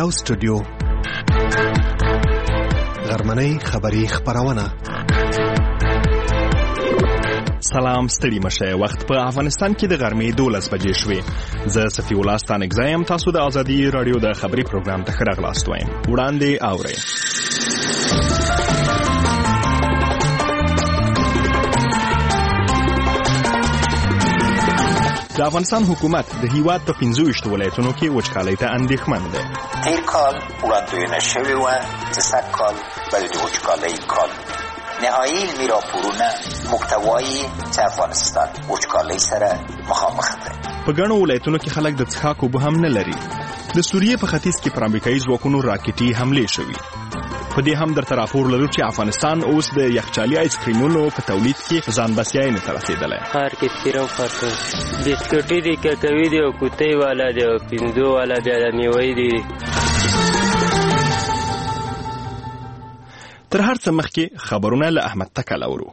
یو سټوډیو غرمنۍ خبری خبرونه. سلام، ستړي مشه. وخت په افغانستان کې د غرمې 12 بجې شوې. زه صفي الله ستانګزایم. تاسو د ازادي رادیو د خبري پروګرام ته ښه راغلاست وایم. وړاندې اورئ. د افغانستان حکومت د هیواد په 25 ولایتونو کې وچکالۍ ته اندېښمن دی. تیر کال وړاندوینه شوې وه چې سږ کال به د وچکالۍ کال نهایی علمي راپورونه محتوایي چې افغانستان وچکالۍ سره مخامخ دی. په ګڼو ولایتونو کې خلک د څښاک اوبه هم نه لري. د سوریې په ختیځ کې پر امریکایي ځواکونو راکټي حملې شوي. په دې هم درته راپور لرو چې افغانستان اوس د یخچالي آیسکریمونو په تولید کې ځان بسیاینې ته رسېدلی. ښار کې تیرو خاطر بسکټي دي، ککوي دي او کوتۍ والا دي او پنځو والا بیا د میوې دي. تر هر څه مخکې خبرونه له احمد تکل اورو.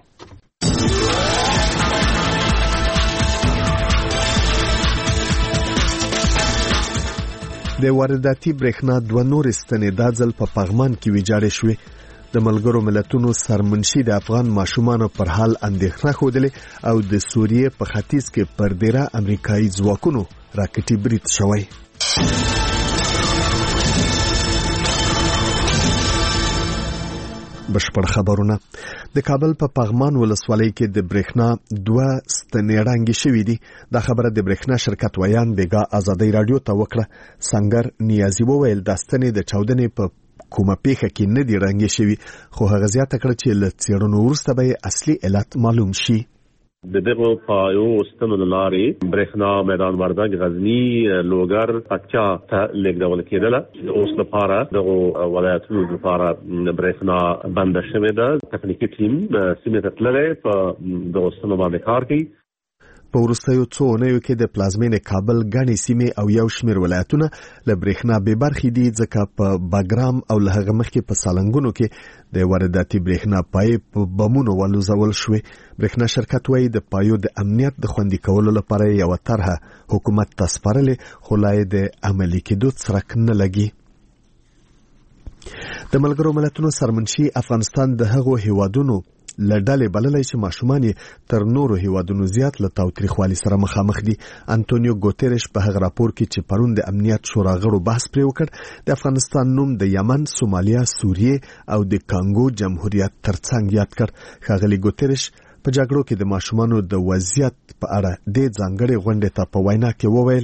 د وارداتي برېښنا 2 نورې ستنې دا ځل په پغمان کې ویجاړې شوې. د ملګرو ملتونو سرمنشي د افغان ماشومانو پر حال اندېښنه ښودلې او د سوریې په ختیځ کې پر ډېره امریکایي ځواکونو راکټي برید شوی. بشپړ خبرونه. د کابل په پغمان ولسوالۍ کې د برېښنا 2 ستنې ړنګې شوې دي. دا خبره د برېښنا شرکت ویان بیګا ازادي رادیو ته وکړه. سنگر نیازي وویل دا ستنې د چاودنې په کومه پیښه کې نه دي ړنګې شوي، خو هغه زیاته کړه چې له څېړنو وروسته به اصلي علت معلوم شي. د دغه پایو ستنو لارې برېښنا میدان وردګ، غزنی، لوګر، پکچا ته لیږدول کېدله. اوس لپاره دغه ولایتونو لپاره برېښنا بند شوې ده. تخنیکی ټیم سیمې ته تللی په دغه ستنو باندې کار کوي. په وروستیو څو اونیو کې د پلازمینې کابل ګڼې سیمې او یو شمېر ولایتونه له برېښنا بې برخې دي، ځکه په باګرام او له هغه مخکې په سالنګونو کې د وارداتي برېښنا پایې په بمونو ولوځول شوې. برېښنا شرکت وایي د پایو د امنیت د خوندي کولو لپاره یوه طرحه حکومت ته سپارلې، خو لا یې د عملي کېدو څرک نه لګي. د ملګرو ملتونو سرمنشي افغانستان د هغو هیوادونو لړډلې بللای چې ماشومان تر نورو هیوادونو زیات له تاوتریخوالي سره مخامخ دي. انټونیو ګوتریش په هغه راپور کې چې پرون د امنیت شورا غړو بحث پرې وکړ، د افغانستان نوم د یمن، سومالیا، سوریې او د کانګو جمهوریت ترڅنګ یاد کړ. ښاغلي ګوتریش په جګړو کې د ماشومانو د وضعیت په اړه د ځانګړې غونډې ته په وینا کې وویل.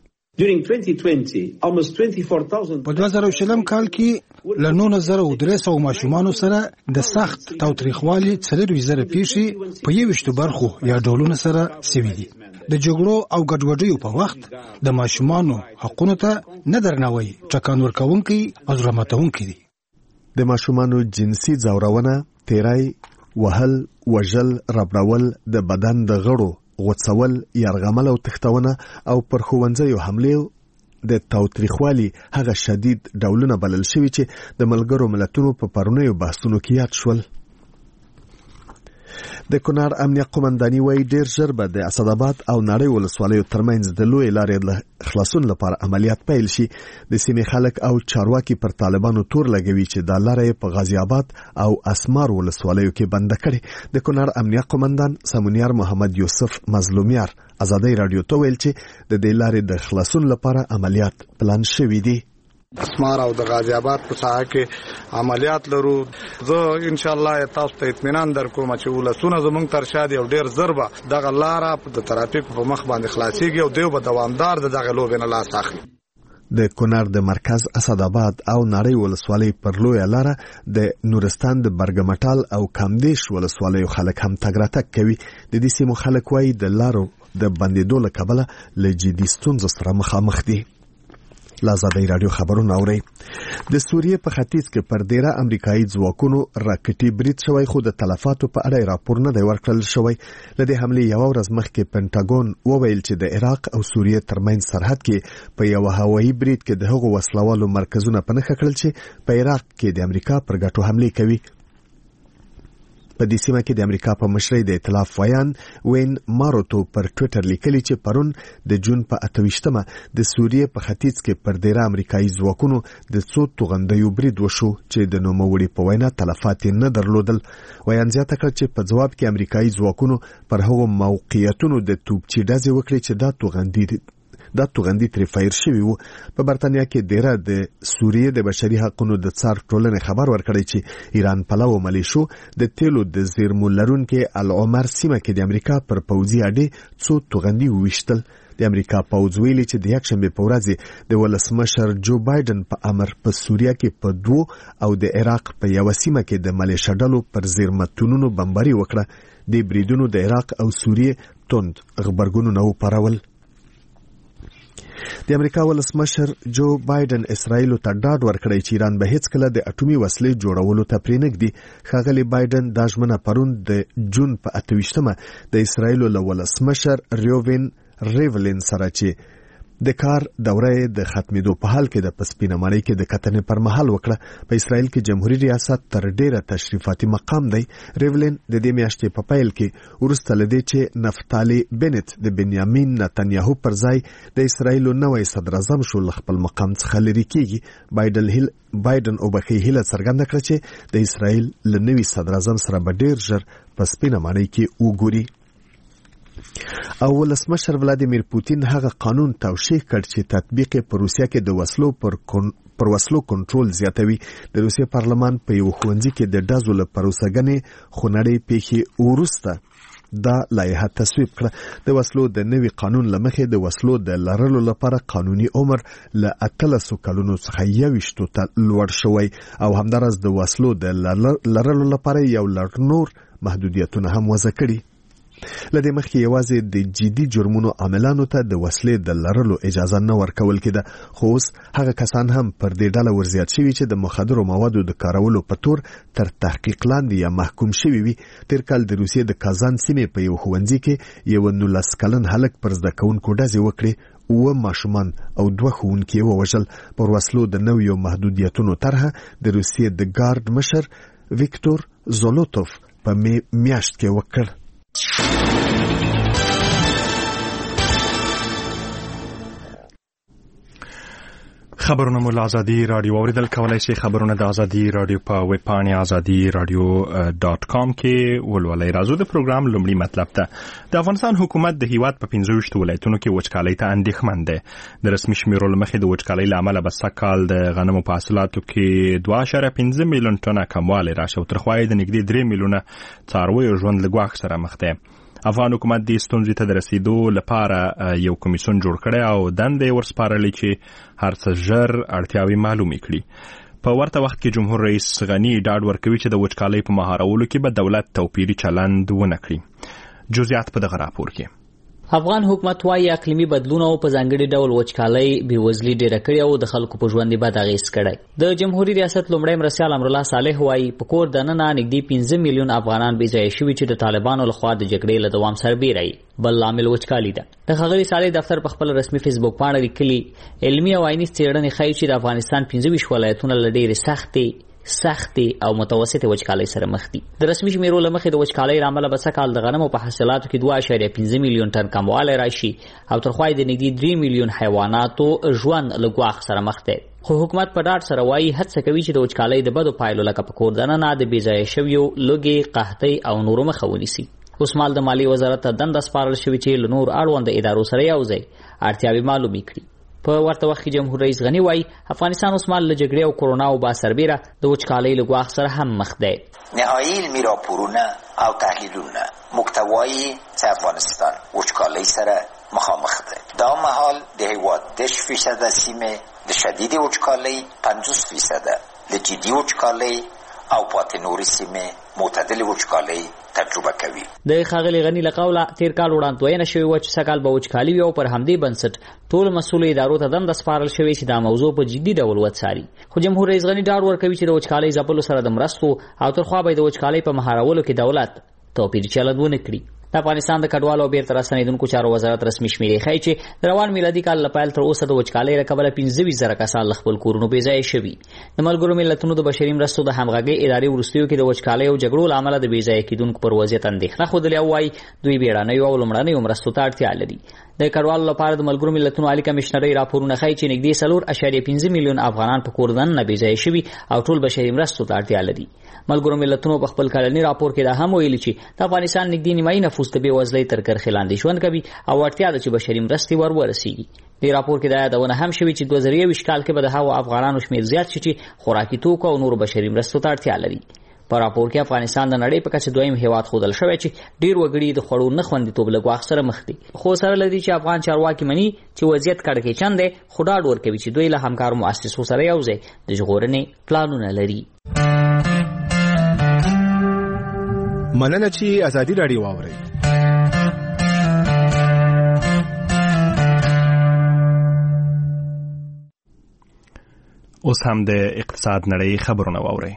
په 2020 کال کې له 9300 ماشومانو سره د سخت تاوتریخوالي 4000 پیښې په 21 برخو یا ډولونو سره سوي دي. د جګړو او ګډوډیو په وخت د ماشومانو حقونو ته نه درناوی ټکان ورکوونکي او ظلماتونکي دي. د ماشومانو جنسي ځورونه، تیرای، وهل، وژل، ربړول، د بدن د غړو غوڅول، یرغمل او تښتونه او پر ښوونځیو حملې د تاوتریخوالي هغه شدید ډولونه بلل شوي چې د ملګرو ملتونو په پرونیو بحثونو کې یاد شول. د کونړ امنیه قومنداني وایي ډېر ژر به د اسداباد او نړۍ ولسوالیو ترمنځ د لوی لارې خلاصون لپاره عملیات پیل شي. د سیمې خلک او چارواکي پر طالبانو تور لګوي چې دا لارې په غازی آباد او اسمار ولسوالیو کې بند کړي. د کونړ امنیه قومندان سمونیار محمد یوسف مظلومیار ازادي رادیو ته ویل چې د دې لارې د خلاصون لپاره عملیات پلان شوي دي. اسمار او د غازی آباد په ساحه کې عملیات لرو. زه ان شاء الله تاسو ته اطمینان درکوم چې ولسونه زمونږ تر شا دي او ډیر ضربه دغه لاره د ترافیک په مخ باندې خلاصيږي او دیو به دوامدار دغه لوبې نه لاس اخلي. د کونړ د مرکز اسداباد او نړۍ ولسوالۍ پر لویه لاره د نورستان د برګمټال او کامدیش ولسوالیو خلک هم تګ راتګ کوي. د دې سیمو خلک وایي د لارو د بندېدو له کبله له جدي ستونزو سره مخامخ دي. لازادي رادیو خبرونه اوري. د سوریې په ختیځ کې پر ډیره امریکایي ځواکونو راکټي برید شوی، خو د تلفاتو په اړه راپور نه دی ورکړل شوی. له دې حملې یو ورځ مخکې پینټاګون وویل چې د عراق او سوریې ترمنځ سرحد کې په یو هوایي برید کې د هغو وسلوالو مرکزونه په نښه کړل چې په عراق کې د امریکا پر ګټو حملې کوي. په دې سیمه کې د امریکا په مشرۍ د ائتلاف ویان وین ماروتو پر ټوئیټر لیکلي چې پرون د جون په 28مه د سوریې په ختیځ کې پر ډیره امریکایي ځواکونو د څو توغندیو برید وشو چې د نوموړي په وینا تلفات نه درلودل. ویان زیاته کړ چې په ځواب کې امریکایي ځواکونو پر هغو موقعیتونو د توپچي ډزې وکړې چې دا توغندي ترې فایر شوي وو. په برتانیا کې ډیره د سوریې د بشري حقوقو د څار ټولنې خبر ورکړی چې ایران پلوو ملیشو د تیلو د زیرمو لرونکي العمر سیمه کې د امریکا پر پوځي اډې څو توغندي وویشتل. د امریکا پوځ ویلي چې د یکشنبه په ورځ د ولسمشر جو بایدن په امر په سوریه کې په 2 او د عراق په یو سیمه کې د ملیشا ډلو پر زیرمتونونو بمباري وکړه. د بریدونو د عراق او سوریې توند خبرګونونه وپارول. د امریکا ولسمشر جو بایدن اسرائیل ته ډاډ ورکړی چې ایران به هیڅ کله د اټومي وسلې جوړولو ته پرېنږدي. ښاغلی بایدن دا ژمنه پرون د جون په 28مه د اسرائیل له ولسمشر ریولین سره چې د کار دوره د ختمېدو په حال کې د پسپینه ماڼۍ کې د کتنې پر مهال وکړه. په اسرائیل کې جمهوریت ریاست تر ډیره تشریفاتي مقام دی. ریولین د دې میاشتې په پیل کې وروسته له دې چې نفتالي بنت د بنیامین نتنیاهو پر ځای د اسرائیل نوی صدر اعظم شو له خپل مقام څخه لرې کیږي. بایدن اوبخي هیله څرګنده کړه چې د اسرائیل له نوي صدر اعظم سره به ډیر ژر په سپینه ماڼۍ کې وګوري. او ولسمشر ولادیمیر پوتین هغه قانون توشیح کړ چې تطبیق په روسیه کې د وسلو پر وسلو کنټرول زیاتوي. د روسیې پارلمان په یو ښوونځي کې د ډزو له پروسهګنې خونړۍ پیښې وروسته دا لایحه تصویب کړه. د وسلو د نوي قانون له مخې د وسلو د لرلو لپاره قانوني عمر له 18 کلونو څخه 21 ته لوړ شوی او همدارس د وسلو د لرلو لپاره یو لړ نور محدودیتونه هم وضع کړي. لدې مخکې یوازې د جدي جرمونو عاملانو ته د وسلې د لرلو اجازه نه ورکول کېده، خو اوس هغه کسان هم پر دې ډله ورزیات شوي چې د مخدرو موادو د کارولو په تور تر تحقیق لاندې یا محکوم شوي وي. تیر کال د روسیې د کازان سیمې په یو ښوونځي کې یو 19 کلن هلک پر زده کوونکو ډزې وکړې، 7 ماشومان او 2 ښوونکي یې ووژل. پر وسلو د نویو محدودیتونو طرحه د روسیې د ګارد مشر ویکتور زولوتوف په میاشت کې وکړ. خبرونه مو له ازادي رادیو اوریدل کولای شي. خبرونه د ازادي رادیو په ویب پاڼه azadi.radio.com کې ولولئ. راځو د پروګرام لومړی مطلب ته. د افغانستان حکومت د هیواد په 15 ولایتونو کې وچکالۍ ته اندېښمن دی. د رسمي شمیرو لمخې د وچکالۍ له امله به سږ د غنمو په حاصلاتو کې 2.15 میلیون ټنه کموالی راشي او تر خوا یې د نږدې 3 میلیونه څارویو ژوند له ګواښ سره مخ دی. افغان حکومت د ستونزې ته د رسیدو لپاره یو کمیسیون جوړ کړی او دندې ورسپارلې چې هر څه ژر اړتیاوې معلومې کړي. په ورته وخت کې جمهور رئیس غني ډاډ ورکوي چې د وچکالۍ په مهارولو کې به دولت توپیري چلند ونه کړي. جزئیات په دغه راپور کې. افغان حکومت وايي اقلیمي بدلونونو په ځانګړي ډول وچکالۍ بېوزلي ډېره کړې او د خلکو په ژوند بد اغېز کړی. د جمهوریت ریاست لومړی مرستیال امرالله صالح وايي په کور دننه نږدې 15 میلیون افغانان بې ځایه شوي چې د طالبانو لخوا د جګړې له دوام سره بیرایي. بل عامل وچکالي ده. د ښاغلي صالح دفتر په خپل رسمي فیسبوک باندې لیکلي علمي او عیني څېړنې ښیي چې د افغانستان 15 ولایتونه له ډېرې سختي او متوسطه وچکالۍ سره مخ دي. د رسمي شمیرو له مخې د وچکالۍ لامل به سکهال د غنمو په حاصلاتو کې 2.15 میلیون ټن کموالی راشي او تر خوا د نږدې 3 میلیون حیواناتو ژوند له ګواښ سره مخ دی. خو حکومت په ډاډ سره وایي هڅه کوي چې د وچکالۍ د بدو پایلو لکه په کور دننه د بې ځایه شویو لوږې، قحطۍ او نورو مخه ونیسي. اوس مال د مالیې وزارت ته دنده سپارل شوې چې له نور اړونده ادارو سره یوځای اړتیاوې معلومې کړي. په ورته وخت کې جمهور رئیس غني وايي افغانستان اوس مال له جګړې او کرونا او با سربیره د وچکالۍ له ګواښ سره هم مخ دی. نهایی علمی راپورونه او تحلیلونه محتوای افغانستان وچکالۍ سره مخامخ دی. دا مهال د هیواد 10% سیمه د شدید وچکالۍ، 50% د جدي وچکالۍ او پاتې نورې سیمه معتدل وچکالۍ تجربه کوي. د ښاغلي غني له قوله تیر کال وړاندوینه شوې وه چې سږکال به وچکالي وي او پر همدې بنسټ ټول مسؤلو ادارو ته دنده سپارل شوې چې دا موضوع په جدي ډول وڅاري. خو جمهور رئیس غني ډاډ ورکوي چې د وچکالۍ ځپلو سره د مرستو او تر خوا به د وچکالۍ په مهارولو کې دولت توپیري چلند ونه کړي. د د افغانستان د کډوالو او بیرته راستنیدونکو چارو وزارت رسمي شمیرې ښیي چې د روان میلادي کال له پیل تر اوسه د وچکالۍ له کبله 15,000 کسان له خپل کورونو بېځایه شوي. د ملګرو ملتونو د بشري مرستو د همغږۍ ادارې وروستیو کې د وچکالۍ او جګړو له امله د بېځایه کېدونکو پر وضعیت اندېښنه ښودلې او وایي دوی بیړنیو او لومړنیو مرستو ته اړتیا لري. د کډوالو لپاره د ملګرو ملتونو عالی کمشنرۍ راپورونه ښیي چې نږدې 4.5 میلیون افغانان په کور دننه بېځایه شوي او ټول بشري مرستو ته اړتیا لري. ملګرو ملتونو په خپل کلني راپور کې دا هم ویلي چې د افغانستان نږدې نیمایي نفوس د بېوزلۍ تر کرښې لاندې ژوند کوي او اړتیا ده چې بشري مرستې ورسیږي. د راپور کې دا یادونه هم شوې چې 2021 کال کې به د هغو افغانانو شمېر زیات شي چې خوراکي توکو او نورو بشري مرستو ته اړتیا لري. په راپور کې افغانستان د نړۍ په کچه دویم هیواد ښودل شوی چې ډیر وګړي د خوړو نه خوندیتوب له ګواښ سره مخ دي. خو سره لدی چې افغان چارواکي مني چې وضعیت کړکېچن دی، خو ډاډ ورکوي چې دوی له همکارو مؤسسو سره یوځای د ژغورنې پلانونه لري. مننه چې ازادي راډیو واورئ. اوس هم د اقتصاد نړۍ خبرونه واورئ.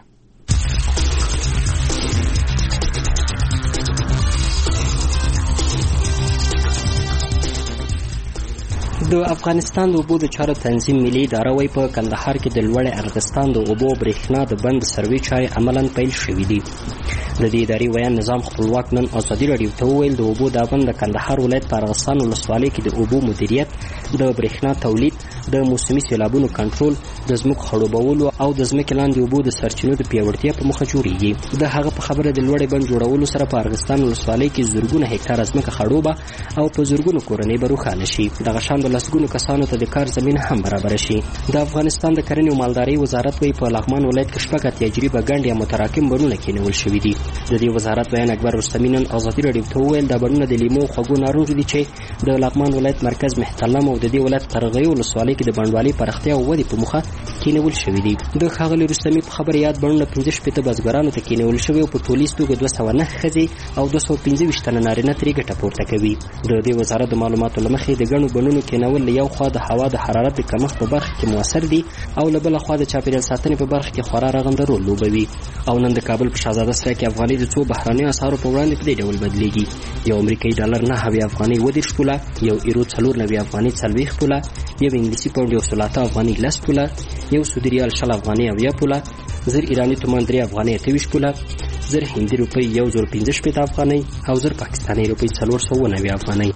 د افغانستان د اوبو د چارو تنظیم ملي اداره وايي په کندهار کې د لوړ ارغستان د اوبو برېښنا د بند سروې چارې عملاً پیل شوې دي. د دې ادارې ویان نظام خپلواک نن ازادي راډیو ته وویل د اوبو دا بند د کندهار ولایت په ارغستان ولسوالۍ کې د اوبو مدیریت، د برېښنا تولید، د موسمي سیلابونو کنټرول، د ځمکو خړوبولو او د ځمکې لاندې اوبو د سرچینو د پیاوړتیا په موخه جوړیږي. د هغه په خبره د لوړې بند جوړولو سره په ارغستان ولسوالۍ کې زرګونه هکتاره ځمکه خړوبه او په زرګونو کورنۍ به روښانه شي. دغه شان د لسګونو کسانو ته د کار زمینه هم برابر شي. د افغانستان د کرنې او مالدارۍ وزارت وايي په لغمان ولایت کې شپږ اتیا جریبه ګنډ یا متراکم بڼونه کېنول شوي دي. د دې وزارت بیان اکبر رستمي نن ازادي راډیو ته وویل دا بڼونه د لیمو خوږو ناروغ دي چې د لغمان ولایت مرکز محتلم او د دې ولایت قرغۍ ولسوالۍ کې د بڼوالۍ پراختیا او ودې په موخه کېنول شوي دي. د ښاغلي رستمي په خبره یاد بڼونه 15 بزګرانو ته کېنول شوي او په ټولیز توګه 209 ښځې او 225 تنه نارینه ترې ګټه پورته کوي. د دې وزارت د معلوماتو له مخې د ګڼو بڼونو کېنول له یو خوا د هوا د حرارت د کمښت په برخه کې موثر دي او له بله خوا د چاپیریال ساتنې په برخه کې خورا رغنده رول لوبوي. او نن د کابل په شهزاده سرای کې افغانۍ د څو بهرنیو اسعارو په وړاندې په دې ډول بدلیږي. یو امریکایي ډالر 9 افغانۍ 20 پوله، یو ایرو 94 افغانۍ 40 پوله، یو انګلیسي پاونډ 130 افغانۍ 10 پوله، یو سعودي ریال 60 افغانۍ 70 پوله، زر ایرانی تومان 3 افغانۍ 28 پوله، زر هندي روپۍ 1015 افغانۍ او زر پاکستاني روپۍ 490 افغانۍ.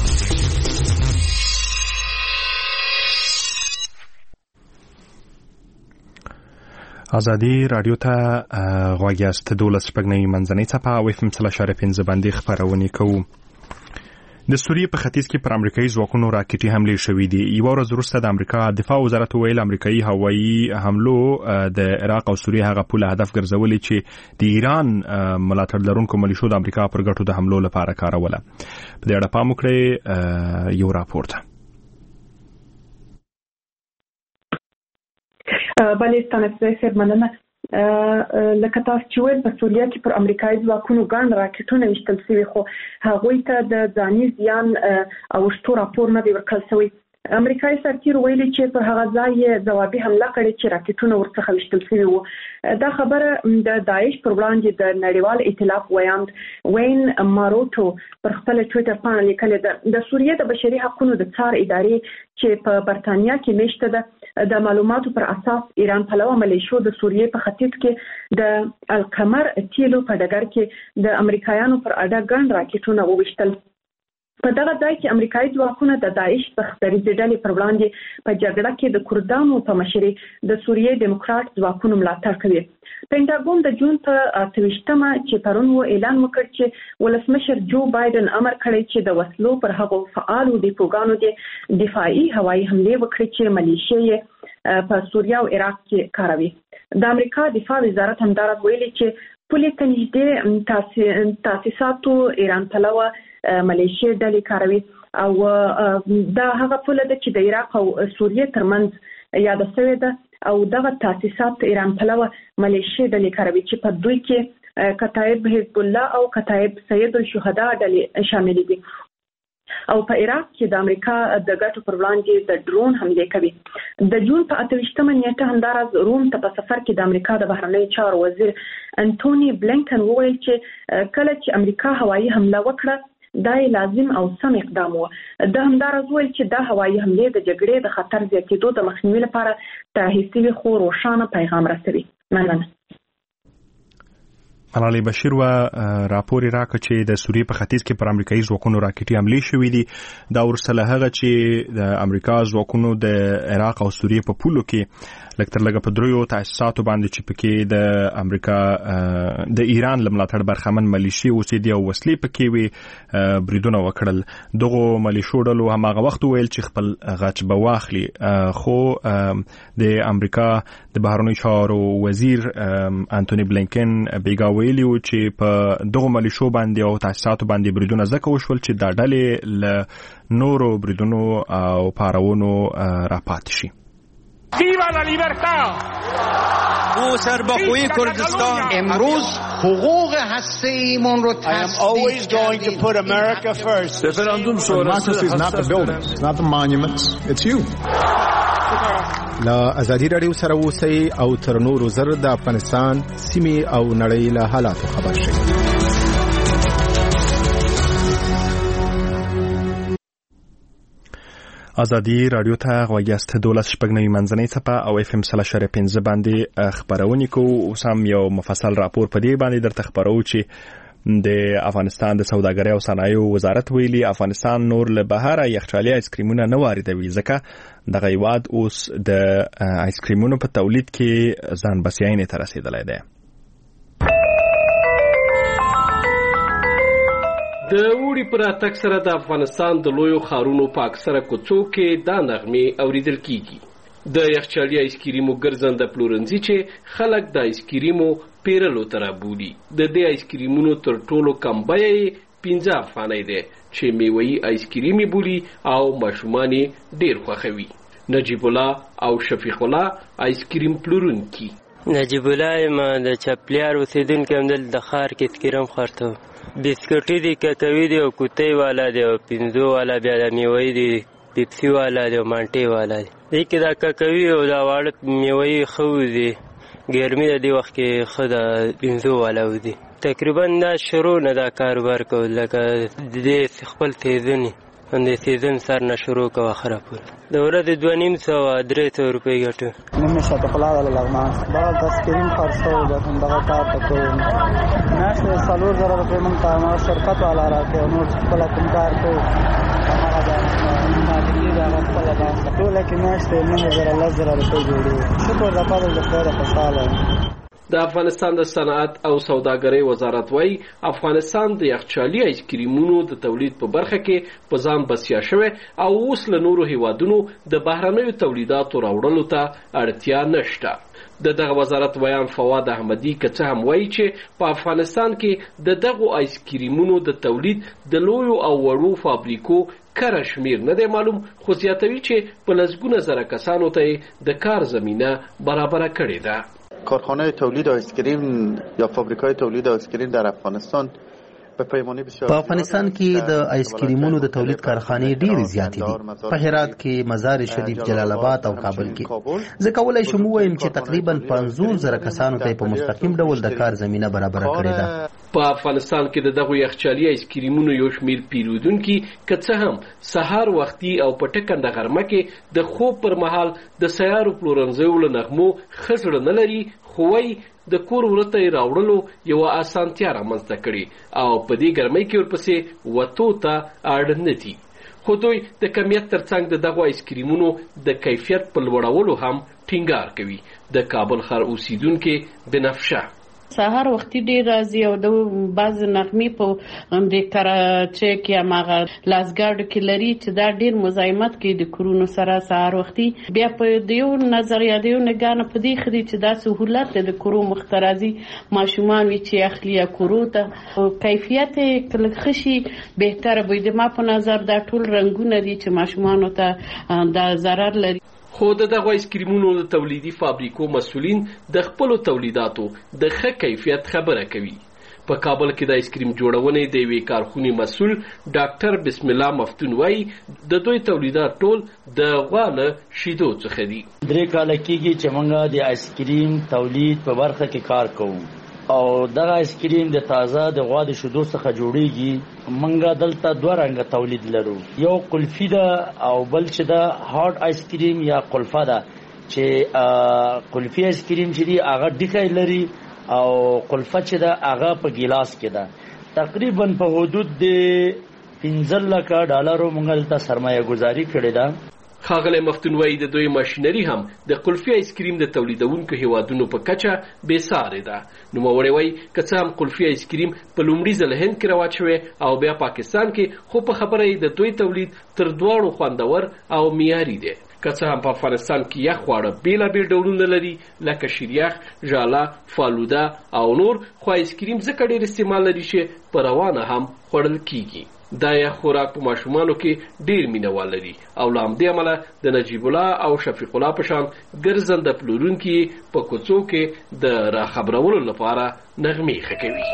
ازادي راډیو ته غوږ یاست. 12 شپږنۍ منځنۍ څپه او FM 3.5 باندې خپرونې کوو. د سوریې په ختیځ کې پر امریکایي ځواکونو راکټي حملې شوې دي. یوه ورځ وروسته د امریکا دفاع وزارت ویل امریکایي هوایي حملو د عراق او سوریې هغه پوله هدف ګرځولې چې د ایران ملاتړ لرونکو ملیشو د امریکا پر ګټو د حملو لپاره کاروله. په دې اړه پام وکړئ یو راپور ته. بلستان صاحب مننه. لکه تاسو چې ویل په سوریه کې پر امریکایي ځواکونو ګڼ راکټونه ویشتل شوي خو هغوی ته د ځاني زیان او شتو راپور نه دی ورکړل شوی. امریکایي سرتیر ویلي چې پر هغه ځای ځوابي حمله کړې چې راکټونه ورڅخه ویشتل شوي وو. دا خبره د داعش پر وړاندې د نړیوال ائتلاف ویاند وین ماروټو پر خپل ټویټر باندې لیکلې ده. د سوریې د بشري حقوقو د څار ادارې چې په برتانیا کې میشته ده د معلوماتو پر اساس ایران پلوه ملیشو د سوریې په ختیځ کې د القمر تیلو په ډګر کې د امریکایانو پر اډه ګڼ راکټونه وویشتل. په دغه ځای کې امریکایي ځواکونه د داعش څخه دریځ ډلې پر وړاندې په جګړه کې د کردانو په مشرۍ د سوریې دیموکرات ځواکونو ملاتړ کوي. پینټاګون د جون په 28مه چې پرون اعلان وکړ چې ولسمشر جو بایدن امر کړی چې د وسلو پر هغو فعالو دیپوګانو د دفاعي هوایي حملې وکړي چې ملیشیا په سوریه او عراق کې کاروي. د امریکا دفاع وزارت همدارس ویلي چې پولې ته نږدې تاسیساتو ایران پلوه ملیشیا ډلې کاروي او دا هغه پوله ده چې د عراق او سوریې ترمنځ یاده شوې ده او دغه تاسیسات ایران پلوه ملیشیا ډلې کاروي چې په دوی کې کتایب حزب الله او کتایب سید الشهدا ډلې شامل دي او په عراق کې د امریکا د ګټو پر وړاندې د ډرون حملې کوي. د جون په 28مه نیټه همدارس روم ته په سفر کې د امریکا د بهرنیو چارو وزیر انټونی بلینکن وویل چې کله چې امریکا هوایي حمله وکړه دا لازم او سم اقدام و. د همدارس ویل چې د هوایي حملې د جګړې د خطر زیاتېدو د مخنیوي لپاره تاهیسي خو روښانه پیغام رسوي. مننه. ملالۍ بشیر و راپور راکړ چې د سوریې په ختیځ کې پر امریکایي ځواکونو راکټي حملې شوې دي. دا وروسته له هغه چې د امریکا ځواکونو د عراق او سوریې په پولو کې لږ تر لږه په 3 تاسیساتو باندې چې پکې د امریکا د ایران له ملاتړ برخمن ملیشي اوسېدي او وسلې پکې وي بریدونه وکړل. دغو ملیشو ډلو هماغه وخت ویل چې خپل غچ به واخلي، خو د امریکا د بهرنیو چارو وزیر انټونی بلینکن بیګا ویلي و چې په دغو ملیشو باندې او تاسیساتو باندې بریدونه ځکه وشول چې دا ډلې له نورو بریدونو او پارونو راپاتې شي. ویوا لا لیبرتا! او سربخوی کردستان امروز حقوق هسته‌ایمون رو always going to put America first. Referendum sonrası is not the buildings, it's not the monuments, it's you. لا ازادي رادیو سره اوسئ او تر نورو زر د افغانستان سیمې او نړۍ له حالاتو خبر شئ. ازادي رادیو ته غوږ یاست. 12 منځنۍ څپه او اف ام 3.5 باندې خبرونه کوو. اوس هم یو مفصل راپور په دې باندې درته خبرو چې د افغانستان د سوداګرۍ او صنایعو وزارت ویلي افغانستان نور له بهره یخچالي آیسکریمونه نه واردوي، ځکه دغه هیواد اوس د آیسکریمونو په تولید کې ځان بسیاینې ته رسیدلی دی. د اوړي پر راتګ سره د افغانستان د لویو ښارونو په اکثره کوڅو کې دا نغمې اوریدل کیږي. د یخچالي آیسکریمو ګرځنده پلورنځي چې خلک د آیسکریمو پیرلو ته رابولي. د دې آیسکریمونو تر ټولو کم بیه یې 15 افغانۍ دی چې میوه‌یي آیسکریم یې بولي او ماشومان یې ډېر خوښوي. نجیب الله او شفیق الله آیسکریم پلورونکي. نجیب الله ما د چپلیار اوسیدونکی هم دلته د ښار کې اسکریم خرڅوم. بسکټي دي، کاکاوي دي او کوتۍ والا دي او پنځو والا، بیا د میوه‌یي دي، پیپسي والا دي او مانټې والا دي. دې کې دا کاکاوي او دا واړه میوه‌یي ښه دي، ګرمي د دې وخت کې ښه د پنځو والا دي. تقریبا دا شروع نه دا کاروبار کول، لکه د دې خپل سیزن د سیزن سر نه شروع کوه اخره پورې د ورځې 250-300 روپۍ ګټو. نوم یې شفیق الله د لغمان. دغه د اسکریم خرڅوو دغه کار ته کوو. میاشتې 4,000 روپۍ موږ ته شرکت والا راکوي او نور خپله کوم کار کوو هماغه د مالکي د هغه خپله ده. ټوله کې میاشتې 9,000 10,000 روپۍ جوړوي. شکر د فضل د خدای خوشحاله یم. د افغانستان د صنعت او سوداګرۍ وزارت وايي افغانستان د یخچالي آیسکریمونو د تولید په برخه کې په ځان بسیا شوی او اوس له نورو هیوادونو د بهرنیو تولیداتو راوړلو ته اړتیا نشته. د دغه وزارت ویان فواد احمدي که څه هم وایي چې په افغانستان کې د دغو آیسکریمونو د تولید د لویو او وړو فابریکو کره شمیر نه دی معلوم، خو زیاتوي چې په لسګونه زره کسانو ته د کار زمینه برابره کړې ده. کارخانه تولید آیسکریم یا فابریکای تولید آیسکریم در افغانستان په افغانستان کې د آیسکریمونو د تولید کارخانې ډېرې زیاتې دي. په هرات کې، مزار شریف، جلال آباد او کابل کې. زه کولی شم ووایم چې تقریبا 50,000 کسانو ته په مستقیم ډول د کار زمینه برابره کړې ده. په افغانستان کې د دغو یخچالي آیسکریمونو یو شمیر پیرودونکي که څه هم سهار وختي او په ټکنده غرمه کې د خوب پر مهال د سیارو پلورنځیو له نغمو ښه زړه نه لري، خو وایي د کور ورته یې راوړلو یوه اسانتیا رامنځته کړې او په دې ګرمۍ کې ورپسې وتو ته اړ نه دي. خو دوی د کمیت ترڅنګ د دغو آیسکریمونو د کیفیت په لوړولو هم ټینګار کوي. د کابل ښار اوسیدونکې بنفشه سهار وختي ډیر راځي او د بعض نغمې په د کراچۍ کې هغه لاسګاډو کې لري چې دا ډیر مزاحمت کوي د کورونو سره سهار وختي. بیا په دیو نظریه دیو نگانه په دې خري چې دا سہولت د کورو مخترازي ماشومان وی چې اخلي کورو ته کیفیت کله خشي بهتره وي. د ما په نظر دا ټول رنگونه دي چې ماشومان ته دا ضرر لري. خو د دغه آیسکریمونو د تولیدي فابریکو مسؤلین د خپلو تولیداتو د ښه کیفیت خبره کوي. په کابل کې د آیسکریم جوړونې د یوې کارخونې مسؤل ډاکټر بسم الله مفتون وایي د دوی تولیدات ټول د غوا له شیدو څخه دي. 3 کاله کېږي چې موږ د آیسکریم تولید په برخه کې کار کوو. او دغه آیسکریم د تازه د غوا د شیدو څخه جوړیږي. منګه دلته دوه رنګه تولید لرو، یو قلفي ده او بل چې ده هارد آیسکریم یا قلفه ده. چې قلفي آیسکریم چې دی هغه ډیکای لري او قلفه چې ده هغه په ګیلاس کې ده. تقریبا په حدود د $15,00,000 مونږ ته سرمایه گذاري کړې ده. ښاغلی مفتون وایي د دوی ماشینري هم د قلفي آیسکریم د تولیدونکو هیوادونو په کچه بېسارې ده. نوموړی وایي که څه هم قلفي آیسکریم په لومړي ځل هند کې رواج شوی او بیا پاکستان کې، خو په خبره یې د دوی تولید تر دواړو خوندور او معیاري دی. که څه هم په افغانستان کې یخ خواړه بېلابېل ډولونه لري لکه شیریخ، ژاله، فالوده او نور، خو آیسکریم ځکه ډېر استعمال لري چې په روانه هم خوړل کیږي. دا یخ خوراک په ماشومانو کې ډېر مینهوال لري او له همدې امله د نجیب الله او شفیق الله په شان ګرځنده پلورونکي په کوڅو کې د راخبرولو لپاره نغمې ښه کوي.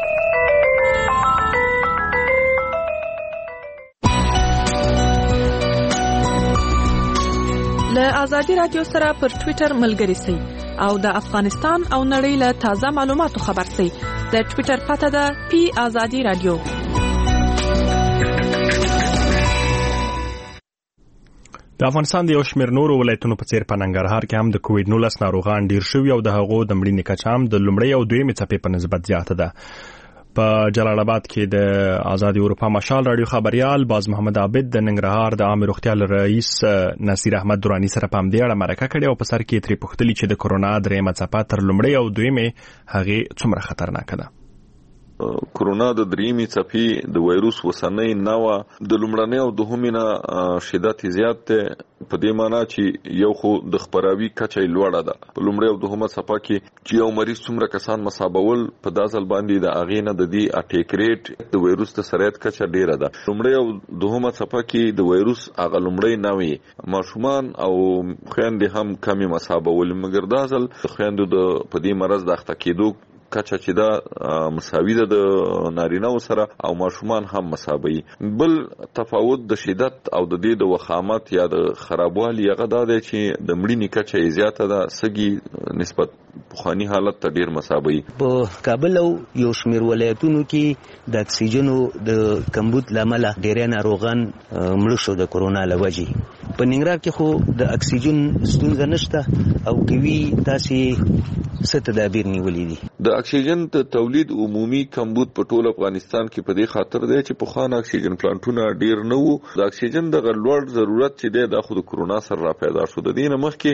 له آزادي رادیو سره پر ټویټر ملګري سئ او د افغانستان او نړۍ له تازه معلوماتو خبر سئ. د ټویټر پته ده @آزادي رادیو. د افغانستان د یو شمېر نورو ولایتونو په څیر په ننګرهار کې هم د کووډ-19 ناروغان ډیر شوي او د هغو د مړینې کچه هم د لومړۍ او دویمې څپې په نسبت زیاته ده. په جلال آباد کې د آزادي اروپا مشال رادیو خبريال باز محمد عابد د ننګرهار د عامه روغتیا رئیس نصیر احمد درانی سره په همدې اړه مرکه کړې او په سر کې ترې پوښتلي چې د کرونا درېیمه څپه تر لومړۍ او دویمې هغې څومره خطرناکه ده. کرونا د دریمې څپې د وایروس وسنۍ نوه د لومړنۍ او دوهمې نه شدت زیات دی، په دې معنی چې یو خو د خپراوي کچه لوړه ده. په لومړۍ او دوهمه څپه کې چې یو مریض څومره کسان مصابول، په دا ځل باندې د هغې نه د دې اټیک ریټ د وایروس د سرایت کچه ډیره ده. لومړۍ او دوهمه څپه کې د وایروس هغه لومړۍ نوې ماشومان او خویندې هم کمې مصابول، مګر دا ځل د خویندو د په دې مرض د اخته کېدو کچه چې دا مساوي ده د نارینه‌و سره او ماشومان هم مساوي. بل تفاوت د شدت او د دې د وخامت یا د خرابوالي هغه دا دی چې د مړینې کچه یې زیاته ده، سږي نسبت پخوانی حالت ته ډیر مساوي. په کابل او یو شمېر ولایتونو کې د اکسیجنو د کمبود لامل ډېر ناروغان مړه شو د کرونا له وجې. په ننګرهار کې خو د اکسیجن ستونزه نشته او کوي تاسو څه تدابیر نیولې دي؟ د اکسیجن د تولید عمومي کمبود په ټول افغانستان کې په دې خاطر دی چې په خوان اکسیجن پلانټونه ډیر نه وو. د اکسیجن د غلوړ ضرورت چې دی د خود کرونا سره را پیدا شو. د دې نه مخکې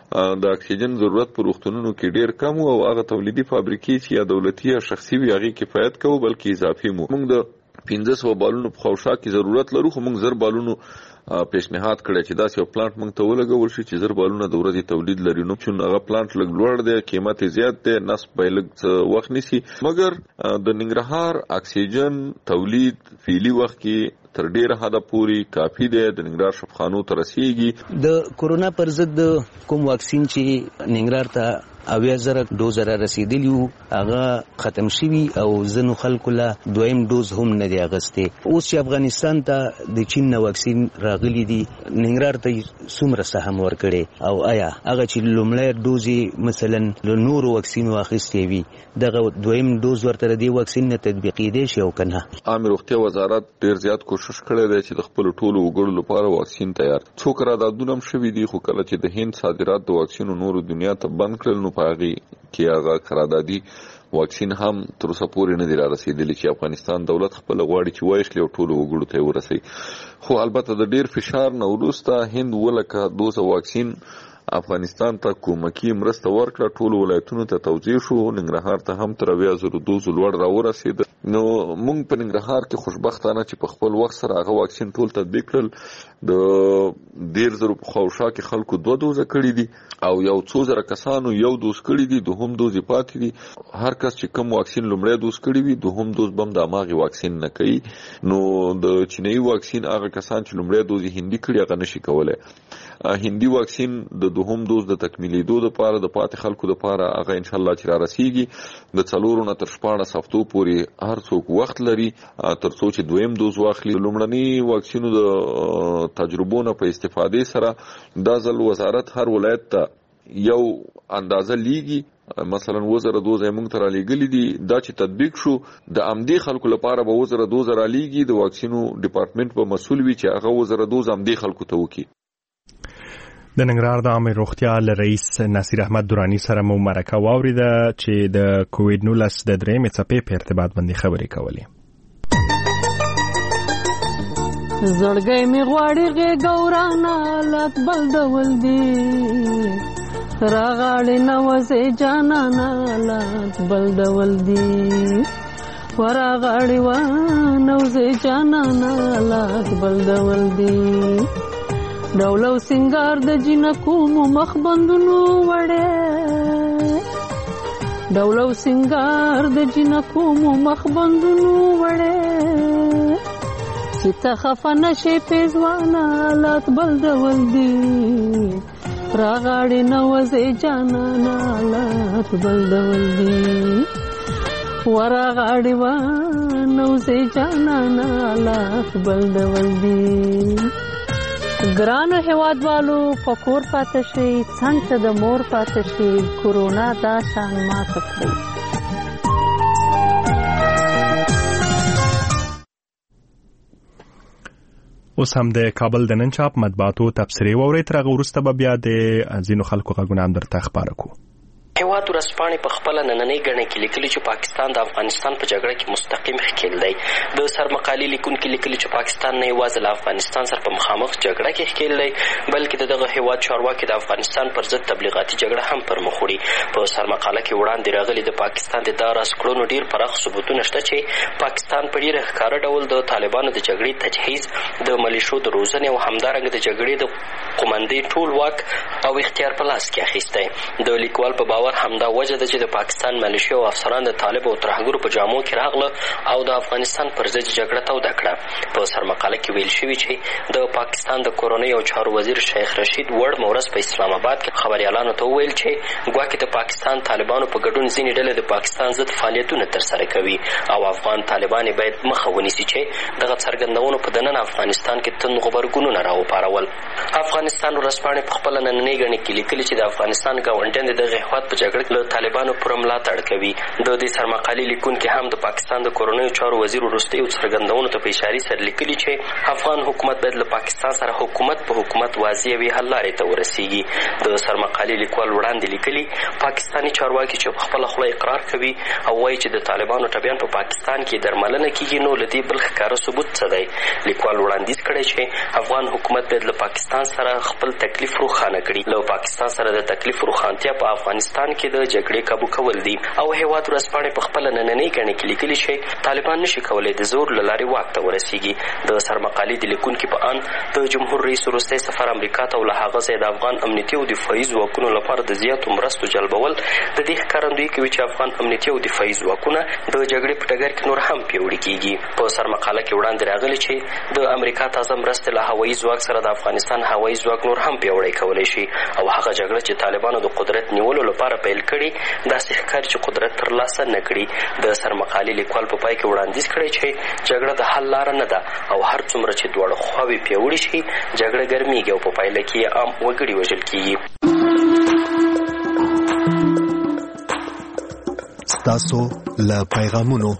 د اکسیجن ضرورت په روغتونونو کې ډیر کم او هغه تولیدي فابریکې چې یا دولتي یا شخصي وي هغه کفایت کوي، بلکې اضافي مو. موږ د 1500 بالونو په خوشا کې ضرورت لرو، خو موږ زر بالونو پیشنهاد کړی چې داسې یو پلانټ موږ ته ولګول شي چې زر بالونه د ورځې تولید لري. نو چې هغه پلانټ لږ لوړ دی، قیمت یې زیات دی، نصب به لږ وخت نیسي، مګر د ننګرهار اکسیجن تولید فعلي وخت کې تر ډیره حده پوري کافي دی، د ننګرهار شفخانو ته رسیږي. د کرونا پر ضد کوم واکسین چې ننګرهار ته 80,000 ډوز را رسیدلی وو هغه ختم شوی او ځنو خلکو له دویم ډوز هم نه دی اغسته. اوس چې افغانستان ته د چین نو واکسین راغلی دی، ننګرهار ته څومره سهم ورکړي او آیا هغه چې لومړی ډوز مثلا له نورو واکسینو اخیستی وي دغه دویم ډوز ورته دی واکسین نه تطبیقي دی شي او کنه؟ عامه روغتیا وزارت ډیر زیات کوشش کړی دی چې د خپل ټولو وګړو لپاره واکسین تیار. څو قراردادونه هم شوي دي، خو کله چې د هند صادرات د واکسینو نورو دنیا ته بند کړل نو پاغي کې هغه قراردادي واکسین هم تر اوسه پورې نه دی را رسیدلی چې افغانستان دولت خپل غواړي چې وایشلې ټولو وګړو ته ورسي. خو البته د ډیر فشار نه وروسته هند ولکه دوزه واکسین افغانستان ته کومکی مرسته ورکړه، ټول ولایتونو ته توزیع شو، ننګرهار ته هم تر 80,000 دوز لوړ را ورسید. نو موږ په ننګرهار کې خوشبختانه چې په خپل وخت سره هغه واکسین ټول تطبیق کړل. د 1,000 په خوشا کې خلکو 2 دوزه کړي دي او یو څو زره کسانو یو دوز کړي دي، دوهم دوز پاتې دي. هر کس چې کوم واکسین لومړی دوز کړي وي دوهم دوز بم د ماغي واکسین نه کوي. نو د چینایي واکسین هغه کسان چې لومړی دوز هندي کړي هغه نشي کولای. هندي واکسین د دوهم دوز د تکمیلېدو لپاره د پاتې خلکو لپاره هغه ان شاء الله چې را رسیږي د 4 نه تر 14 هفتو پورې هر څوک وخت لري تر څو چې دویم دوز واخلي. لومړني واکسینو د تجربو نه په استفادې سره دا ځل وزارت هر ولایت ته یو اندازه لیږي مثلا 2000 دوزه موږ تر لګلې دي دا چې تطبیق شو د امدي خلکو لپاره به 2000 دوزه را لېږي د واکسینو ډپارټمنټ په مسؤل وي چې هغه 2000 دوزه امدي خلکو ته وکړي. د ننګرهار د عامه روغتیا رئیس نصیر احمد درانی سره مو مرکه واوریده چې د کووډ 19 د درېمې څپې په ارتباط باندې خبرې کولې. زړګی می غواړي غوړانا لات بل ډول دی راغړې نوځي جانانا لات بل ډول دی ورغړې و نوځي جانانا لات بل ډول دی ډولو سنگار د جنکو مخ بندونو وړه ډولو سنگار د جنکو مخ بندونو وړه چې خفنه شي پېزوانا لات بل ډول دی راغړې نوځي جانانا لات بل ډول دی ورغړې و نوځي جانانا لات بل ډول دی ګرانو هیوادوالو پکور پاتې شي څنګه د مور پاتې شي کورونا دا شان ماته کړی. اوس هم د کابل د نن چاپ مطبوعاتو تبصرې ووري تر هغه وروسته به بیا د ځینو خلکو غږونه هم درته خبره کوو. هیواد ورځپاڼې په خپل نننۍ ګڼه کې لیکلي چې پاکستان د افغانستان په جګړه کې مستقیم ښکیل دی. د سرمقالې لیکونکي لیکلي چې پاکستان نه یوازې له افغانستان سره په مخامخ جګړه کې ښکیل دی بلکې دغه هیواد چارواکي د افغانستان پر ضد تبلیغاتي جګړه هم پر مخ وړي. په سرمقاله کې وړاندې راغلي د پاکستان د دا راز کړنو ډیر پراخ ثبوتونه شته چې پاکستان په ډیره ښکاره ډول د طالبانو د جګړې تجهیز د ملیشو د روزنې او همدارنګه د جګړې د قومندې ټول واک او اختیار په لاس کې اخیستی. د لیکوال په باور همدا وجه ده چې د پاکستان ملیشیا او افسران د طالب او ترهګرو په جامو کې راغله او د افغانستان پر ضد جګړه توده کړه. په سرمقاله کې ویل شوي چې د پاکستان د کورنۍ او چارو وزیر شیخ رشید وړ مورز په اسلام آباد کې خبريالانو ته وویل چې ګواکې د پاکستان طالبانو په ګډون ځینې ډلې د پاکستان ضد فعالیتونه ترسره کوي او افغان طالبان باید مخه ونیسي چې دغه څرګندونو په دننه افغانستان کې تند غبرګونونه راوپارول. افغانستان ورځپاڼې په خپل نننۍ ګڼه کې لیکلي چې د افغانستان ګاونډیان د دغه هیواد په جګړه له طالبانو پر ملاتړ کوي. د دې سرمقالې لیکونکي هم د پاکستان د کورنیو چارو وزیر وروستیو څرګندونو ته په اشارې سره لیکلي چې افغان حکومت باید له پاکستان سره حکومت په حکومت واضح وي حل لارې ته ورسیږي. د سرمقالې لیکوال وړاندې لیکلي پاکستاني چارواکي چې په خپله خوله اقرار کوي او وایي چې د طالبانو ټپیان په پاکستان کې درملنه کیږي نو له دې بل ښکاره ثبوت څه دی. لیکوال وړاندیز کړی چې افغان حکومت باید له پاکستان سره خپل تکلیف روښانه کړي. له پاکستان سره د تکلیف روښانتیا په افغانستان کې د جګړې کابو کول دي او هیواد ورځپاڼې په خپل نننۍ ګڼه کې لیکلي چې طالبان نشي کولای د زور له لارې واک ته ورسیږي. د سرمقالې د لیکونکي په ان د جمهور رئیس وروستی سفر امریکا ته او له هغه ځایه د افغان امنیتي او دفاعي ځواکونو لپاره د زیاتو مرستو جلبول د دې ښکارندویي کوي چې افغان امنیتي او دفاعي ځواکونه د جګړې په ډګر کې نور هم پیاوړي کیږي. په سرمقاله کې وړاندې راغلي چې د امریکا تازه مرستې له هوایي ځواک سره د افغانستان هوایي ځواک نور هم پیاوړی کولی شي او هغه جګړه چې طالبانو د قدرت نیولو لپاره پیل کړي داسې ښکاري چې قدرت ترلاسه نه کړي. د سرمقالې لیکوال په پای کې وړاندیز کړی چې جګړه د حل لاره نه ده او هر څومره چې دواړه خواوې پیاوړي شي جګړه ګرمیږي او په پایله کې عام وګړي وژل کیږي. ستاسو له پیغامونو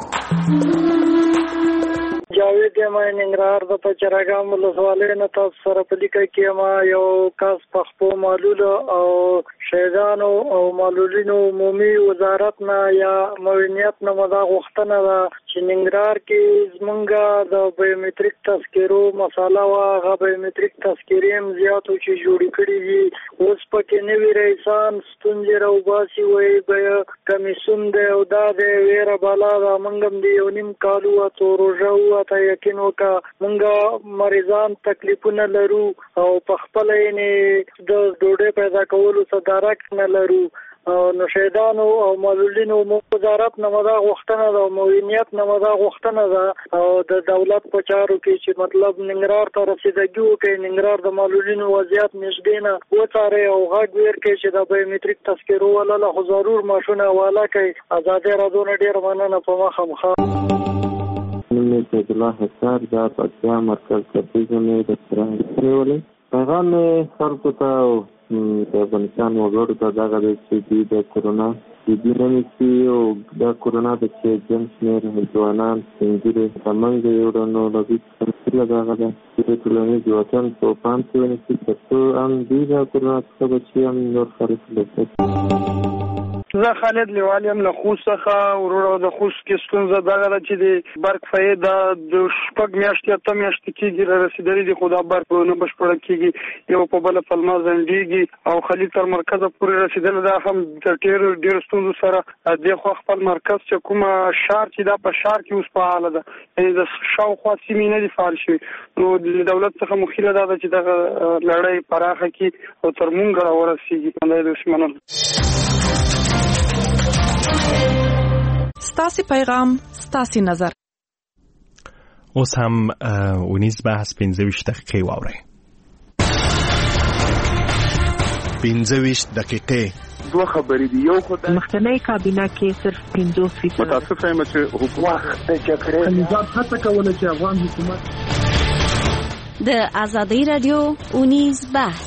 جاوید ما ننګرهار د پچرګام ولسوالۍ نه تاسو سره په لیکه کې ما یو کس پخپو معلول او شهیدانو او معلولینو عمومي وزارت نه یا معاونیت نه مدا غوښتنه ده چې ننګرهار کې زمونږه د بایومټریک تذکرو مساله وا غو بایومټریک تذکرې هم زیاتو چې جوړ کړي دي اوس پکې نوی رئیسان ستونزې راوباسي وي به کمیسون دی او دا دی ویره بالا دا منګم دی یو نیم کالو ته روژه ته یقین وکړه مونږه مریضان تکلیفونه لرو او په خپل یې د ډوډۍ پیدا کولو صدارت نه لرو نو شهیدانو او معلولینو وزارت نه مدا غوښتنه ده او معاونیت نه مدا غوښتنه ده او د دولت په چارو کې چې مطلب ننګرهار ته رسیدګي وکړي ننګرهار د معلولینو وضعیت نږدې نه وڅاري او غږ ور کې چې د بایومټریک تذکرو ولاله خو ضرور ماشونه والا کوي ازادي راځو نه ډیر مننه په مخه مخه نومي الله حسار دا پکتیا مرکز تبلیغ نه د سره پیغام خلکو ته د افغانستان وګړو ته دغه د چې د کورونا جدي نه نیسي او د کورونا د چې جنس شمېر ځوانان سپین ږیري ترمنځ یو ډول نولوي تمثیله دغه ده چې د ټولنیز وطن په پام کې ونیسي تر څو هم دوی د کورونا څخه بچي هم نور خارج کړي. زه خالد لیوال یم له خوست څخه. وروره د خوست کې ستونزه دغه ده چې د برق فایې د 6 میاشتې 8 میاشتې کېږي را رسېدلي دي، خو دا برق نه بشپړه کېږي، یو په بله پلمه ځنډېږي او خلیج تر مرکزه پورې رسېدلی ده. هم د ډېرو ستونزو سره دېخوا خپل مرکز چې کومه شار چې دا په شار کې اوس فعاله ده، یعنې د شاوخوا سیمې نه دي فعال شوي. نو د دولت څخه مخیله دا ده چې دغه لړۍ پراخه کړي او تر مونږ راورسېږي. دا یې داسې منل. ستاسي پیغام ستاسي نظر. اوس هم ونیز بحث 25 دقیقې واورئ. 25 دقیقې. دوه خبرې دي. یو خو د مخکنی کابینه کې صرف 50% متاسفه یم چې حکومت د جګړې نظام هڅه کوله چې افغان حکومت د آزادۍ رادیو ونیز بحث.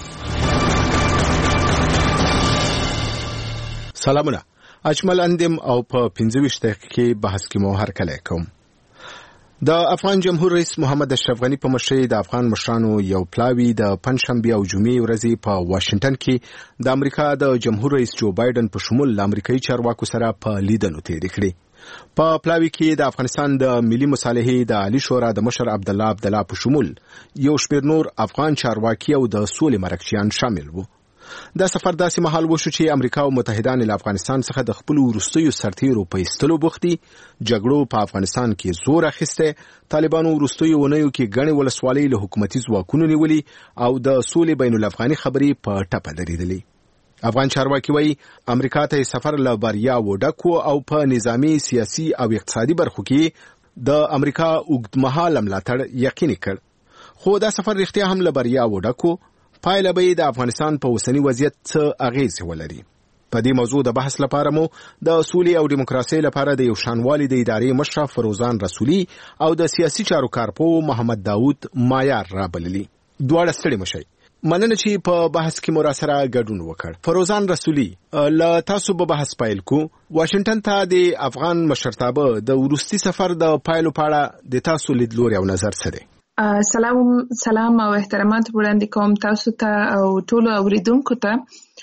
سلامونه. اجمل اندم او په 25 دقیقې بحث کې مو هرکلی کوم. د افغان جمهور رئیس محمد اشرف غنی په مشرۍ د افغان مشرانو یو پلاوی د پنځشنبه او جمعې ورځې په واشنگټن کې د امریکا د جمهور رئیس جو بایدن په شمول امریکایي چارواکو سره په لیدنو تیر کړي. په پلاوی کې د افغانستان د ملي مصالحې د عالی شورا د مشر عبدالله په شمول یو شمېر نور افغان چارواکي او د سولې مرکچیان شامل وو. دا سفر داسې مهال وشو چې امریکا او متحدان له افغانستان څخه د خپل وروستیو سرتیرو په ایستلو بوختي، جګړو په افغانستان کې زور اخیسته، طالبانو وروستیو ونیو کې غني ولسوالۍ له حکومتي ځواکونو نیولې او د سولې بین الافغاني خبرې په ټپه درېدلې. افغان چارواکي وایي امریکا ته سفر له بریا وډکو او په نظامی، سیاسي او اقتصادي برخو کې د امریکا اوږدمهاله ملاتړ یقیني کړ. خو دا سفر رښتیا هم له بریا وډکو، پایله به د افغانستان په اوسنی وضعیت څه اغیز ولري. په دې موضوع د بحث لپاره مو د سولې او دیموکراسۍ لپاره د یو شانوالي د ادارې مشر فروزان رسولي او د سیاسي چارو کارپو محمد داوود مایار رابللي. دواړه ستړي مشي. مننه چې په بحث کې مو را سره ګډون وکړ. فروزان رسولي، له تاسو به بحث پیل کو. واشنگټن ته د افغان مشرتابه د وروستي سفر د پایلو په اړه د تاسو لیدلوري او نظر څه دی؟ سلام او احترامات وړاندې کوم تاسو ته او ټولو اوریدونکو ته.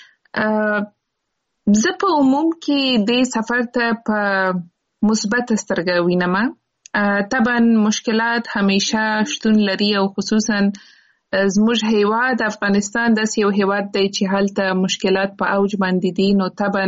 زه په عموم کې د سفر ته په مثبت سترګه وینم. طبعا مشکلات همیشه شتون لري او خصوصا زموږ هیواد افغانستان داسې یو هیواد دی چې هلته مشکلات په اوج باندې دي. نو طبعا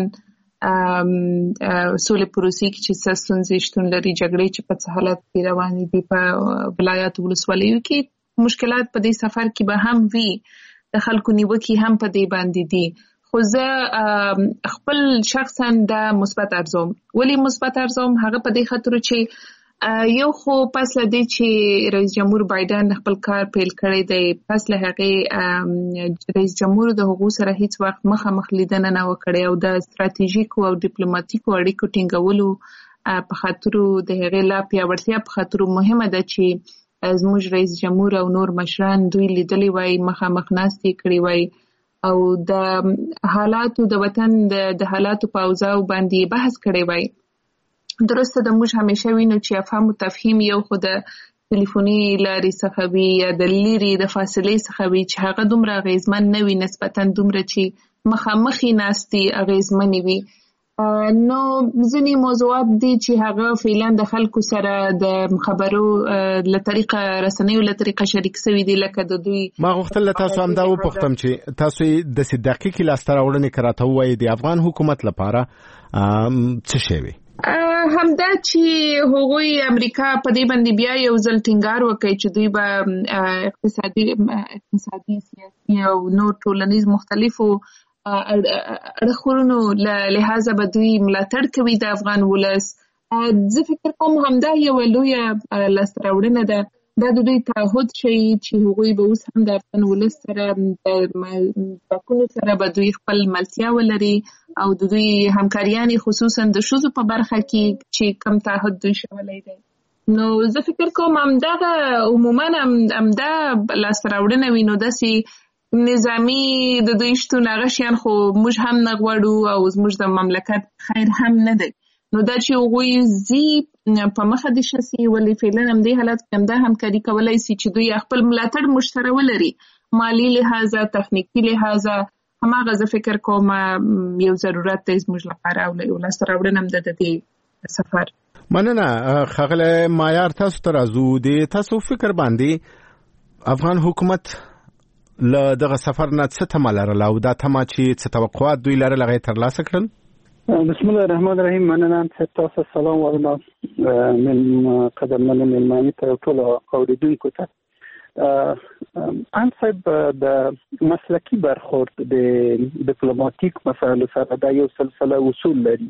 سولې پروسې کې چې څه ستونزې شتون لري، جګړې چې په څه حالت کې روانې دي په ولایاتو ولسوالیو کې، مشکلات په دې سفر کې به هم وي، د خلکو نیوکې هم په دې باندې دي. خو زه خپل شخصا د مثبت ارزوم. ولې مثبت ارزوم؟ هغه په دې خاطر چې یو خو پس له دې چې رئیس جمهور بایدن خپل کار پیل کړی دی، پس له هغې رئیس جمهور د هغو سره هیڅ وخت مخامخ لیدنه نه وکړې او د ستراتیژیکو او ډیپلوماټیکو اړیکو ټینګولو په خاطر د هغې لا پیاوړتیا په خاطر مهمه ده چې زموږ رئیس جمهور او نور مشران دوی لیدلی وای، مخامخ ناستې کړې وای او د حالاتو د وطن د حالاتو په اوضاع باندې بحث کړی وای. درسته د موږ همیشه وینو چې افهام او تفهیم یو خو د ټلیفوني لارې څخه وي یا د لرې د فاصلې څخه وي چې هغه دومره اغیزمن نه وي نسبتا دومره چې مخامخي ناستې اغیزمنې وي. نو ځینې موضوعات دي چې هغه فعلا د خلکو سره د خبرو له طریقه رسنیو له طریقه شریک شوي دي. لکه د دوی ما غوښتل تاسو هم دا وپوښتم چې تاسو د دقیقې لاسته راوړنې کراته وایي د افغان حکومت لپاره څه شی وي؟ همدا چې هغوی امریکا په دې باندې بیا یو ځل ټینګار وکړي چې دوی به اقتصادي سیاسي او نور ټولنیز مختلفو اړخونو له لحاظه به دوی ملاتړ کوي د افغان ولس. زه فکر کوم همدا یو لویه لاسته راوړنه ده. دا د دوی تعهد شي چې هغوی به اوس هم د افغان ولس سره د ځواکونو سره به دوی خپل ملتیا ولري او د دوی همکاریانې خصوصا د ښځو په برخه کې چې کم تعهد دوی شولی دی. نو زه فکر کوم همدغه عموما همدا لاسته راوړنه وي. نو داسې نظامی د دوی شتون هغه شیان خو موږ هم نه غواړو او زموږ د مملکت خیر هم نه دی. نو دا چې هغوی زی په مخه دې شسي ولې فعلا هم دې حالت کې همدا همکاري کولی سي چې دوی خپل ملاتړ موږ سره ولري، مالي لحاظه، تخنیکي لحاظه. هماغه زه فکر کوم یو ضرورت دی زموږ لپاره او یو لاسته راوړنه هم ده د دې سفر. مننه ښاغلی مایار، تاسو ته راځو. د تاسو فکر باندې افغان حکومت له دغه سفر نه څه تمه لرله او دا تمه چې څه توقعات دوی لرل هغه یې ترلاسه کړل؟ بسم الله الرحمن الرحیم. مننه تاسو سلام وایم قدرمن مېلمانه ته ټول اوریدونکو ته. ان صاحب د مسلکی برخورد د ډیپلوماټیک مسایلو سره دا یو سلسله اصول لري.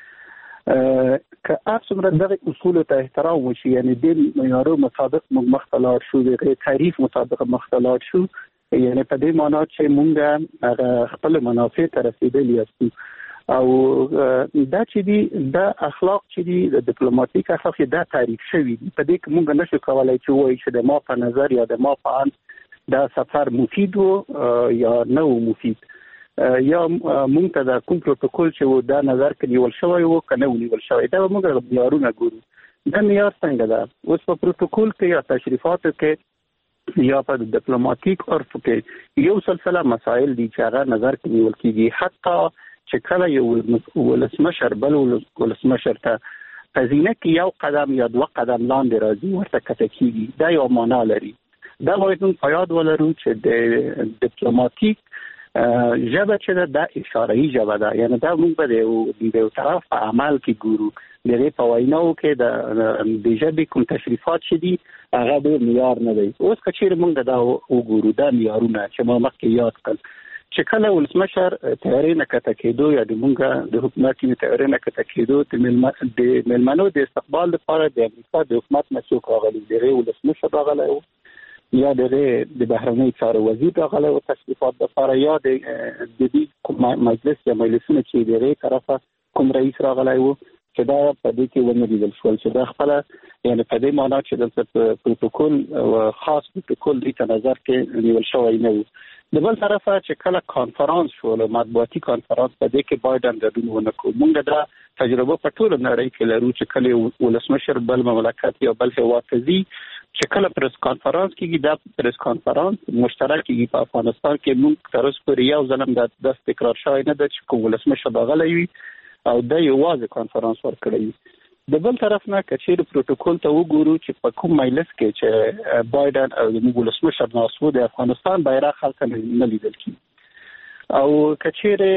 که څومره دغه اصول ته احترام وشي، یعنی د معیارو مطابق موږ مختلف شو، د تعریف مطابق مختلف شو، یعنی په دې معنی چې موږ خپل منافع ته رسیدلی یو او دا چې دی د اخلاق چې دی د ډیپلوماټیک اخلاق دا تعریف شوی دی. په دې کې موږ نشو کولای چې وایو چې د ما په نظر یا د ما په اند دا سفر مفید و یا نه و مفید، یا موږ ته د کوم پروتوکول چې دا نظر کې نیول شوی و که نه و نیول شوی. دا موږ معیارونه ګورو. دا معیار څنګه ده؟ اوس په پروتوکول کې یا تشریفاتو کې یا په ډیپلوماټیک عرف کې یو سلسله مسایل دي چې هغه نظر کې نیول کېږي. حتی چې کله یو ولسمشر بل ولسمشر ته خزینه کې یو قدم یا دوه قدم لاندې راځي ورته کته کېږي، دا یو معنا لري. دا باید موږ په یاد ولرو چې د ډیپلوماټیک ژبه چې ده دا اشاره‌ای ژبه ده، یعنی دا موږ به د یو طرف په عمل کې ګورو. د هغې په ویناو کې د ژبې کوم تشریفات چې دي هغه ډېر معیار نه دی. اوس که چېرې موږ دا وګورو، دا معیارونه چې ما مخکې یاد کړل، چې کله ولسمشر تیارې نه کته کېدو یا د موږ د حکومت تیارې نه کته کېدو د مېلمنو د استقبال لپاره د امریکا د حکومت نه څوک راغلي، د هغې ولسمشر راغلی و یا د هغې د بهرنۍ چارو وزیر راغلی و تشریفات لپاره، یا د دې مجلس یا مجلسونه چې د هغې طرفه کوم رئیس راغلی و چې دا په دې کې ونه لیدل شول چې دا خپله یعنې په دې معنا چې دلته پروتوکول خاص پروتوکول دې ته نظر کې نیول شوی نه و. د بل طرفه چې کله کانفرانس شو، مطبوعاتي کانفرانس، په دې کې باید ګډون ونه کړو. موږ دا تجربه په ټوله نړۍ کې لرو چې کله ولسمشر بل مملکت یا بل هېواد ته ځي، چې کله پریس کانفرانس کېږي، دا پریس کانفرانس مشترک کېږي. په افغانستان کې موږ تر اوسه پورې یو ځل هم دا تکرار شوی نه ده چې کوم ولسمشر راغلی وي او دا یوازې کانفرانس ورکړی وي. د بل طرف نه که چېرې پروتوکول ته وګورو چې په کوم مجلس کې چې بایدن او زموږ ولسمشر ناست و، د افغانستان بیرغ هلته نه لیدل کېږي. او که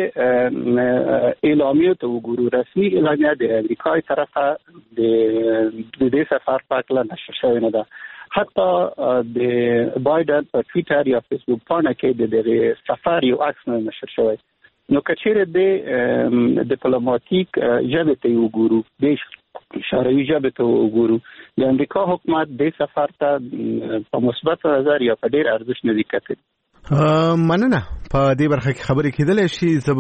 چېرې اعلامیو ته وګورو، رسمي اعلامیه د امریکای طرفه د دې سفر په هکله نشر شوې نه ده. حتی د بایدن په ټویټر یا فیسبوک پاڼه کې د دغې سفر یو عکس نه نشر شوی. نو که چېرې د ډیپلوماټیک ژبې ته وګورو، د اشاره‌ای ژبې ته وګورو، د امریکا حکومت د سفر ته په مثبت نظر یا په ډېر ارزښت نه دی کتلی. مننه. په دې برخه کې خبرې کېدلی شي. زه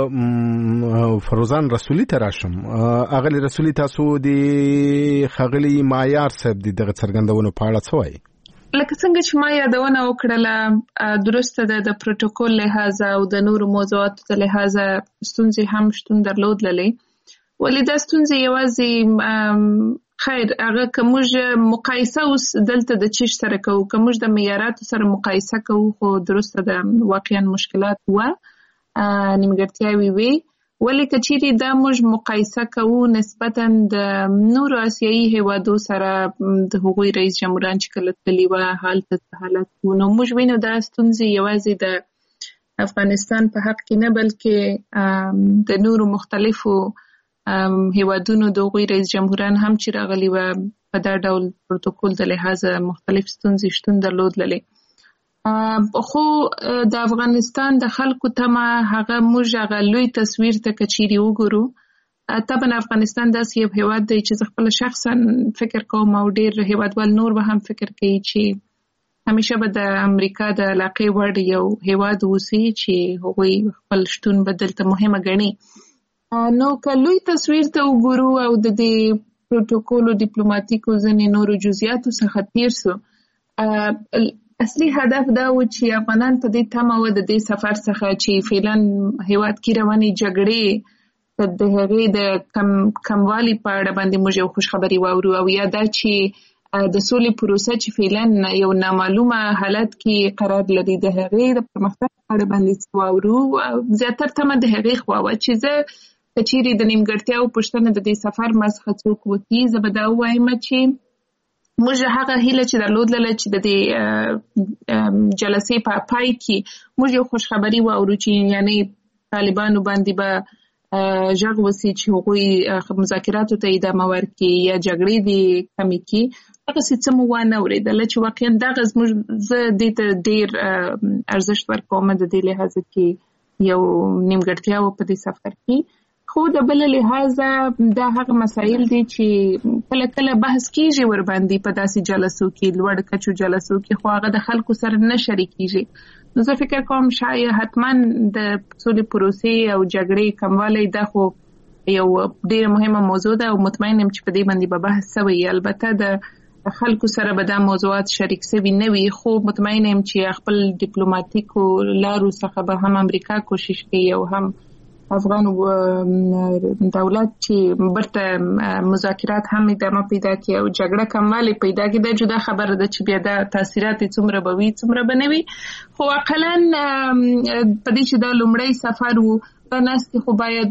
به فروزان رسولي ته راشم. اغلې رسولي، تاسو د ښاغلي مایار صاحب د دغه څرګندونو په اړه څه وایي؟ لکه څنګه چې ما یادونه وکړله، درسته ده د پروتوکول لحاظه او د نورو موضوعاتو د لحاظه ستونزې هم شتون درلودلې، ولې دا ستونزې یوازې خیر هغه که موږ مقایسه اوس دلته د چیش سره کوو، که موږ د معیاراتو سره مقایسه کوو، خو درسته ده واقعا مشکلات و نیمګړتیاوې وي. ولې که چیرې دا موږ مقایسه کوو نسبتا د نورو آسیایي هیوادو سره، د هغوی رئیس جمهوران چې کله تللي وه هلته حالت و، نو موږ وینو دا ستونزې یوازې د افغانستان په حق کې نه بلکې د نورو مختلفو هیوادونو د هغوی رئیس جمهوران هم چې راغلي وه په دا ډول پروتوکول د لحاظه مختلف ستونزې شتون درلودلې. خو د افغانستان د خلکو تمه هغه موږ هغه لوی تصویر ته که چیرې وګورو، طبعا افغانستان داسې یو هیواد دی چې زه خپله شخصا فکر کوم او ډېر هیوادوال نور به هم فکر کوي چې همیشه به د امریکا د علاقې وړ یو هیواد اوسي چې هغوی خپل شتون به دلته مهمه ګڼي. نو که لوی تصویر ته وګورو او د دې پروتوکول او ډیپلوماټیکو ځینې نورو جزئیاتو څخه تیر سو، اصلي هدف دا و چې افغانان په دې تمه و د دې سفر څخه چې فعلا هیواد کې روانې جګړې د هغې د کموالي په اړه باندې موږ یو خوشخبري واورو او یا دا چې د سولې پروسه چې فعلا یو نامعلومه حالت کې قرار لري د هغې د پرمختګ په اړه باندې واورو. زیاتره تمه د هغې خوا وه چې زه که چیرې د نیمګړتیاو پوښتنه د دې سفر ما څخه څوک وکړي زه به دا ووایم چې موږ هغه هیله چې درلودله چې د دې جلسې په پای کې موږ یو خوشخبري واورو چې یعنی طالبانو باندې به ژغ وسي چې هغوی مذاکراتو ته ادامه ورکړي یا جګړې دې کمې کړي. هغسې څه مو وانه اورېدله چې واقعا دغه زه دې ته ډېر ارزښت ورکوم د دې لحاظه کې یو نیمګړتیا و په دې سفر کې. خو د بل لحاظه دا هغه مسایل دي چې کله کله بحث کیږي ور باندې په داسې جلسو کې لوړ کچو جلسو کې خو هغه د خلکو سره نه شریکېږي. نو زه فکر کوم شاید حتما د سولې پروسې او جګړې کموالی دا خو یو ډېره مهمه موضوع ده او مطمئن یم چې په دې باندې به بحث سوی. البته د خلکو سره به دا موضوعات شریک سوي نه وي خو مطمئن یم چې خپل ډیپلوماټیکو لارو څخه به هم امریکا کوشش کوي او هم افغان دولت چې برته مذاکرات هم ادامه پیدا کړي او جګړه کموالی پیدا کړي. دا جدا خبره ده چې بیا دا تاثیرات څومره به وي څومره به نه وي خو اقلا په دې چې دا لومړی سفر و دا ناستې خو باید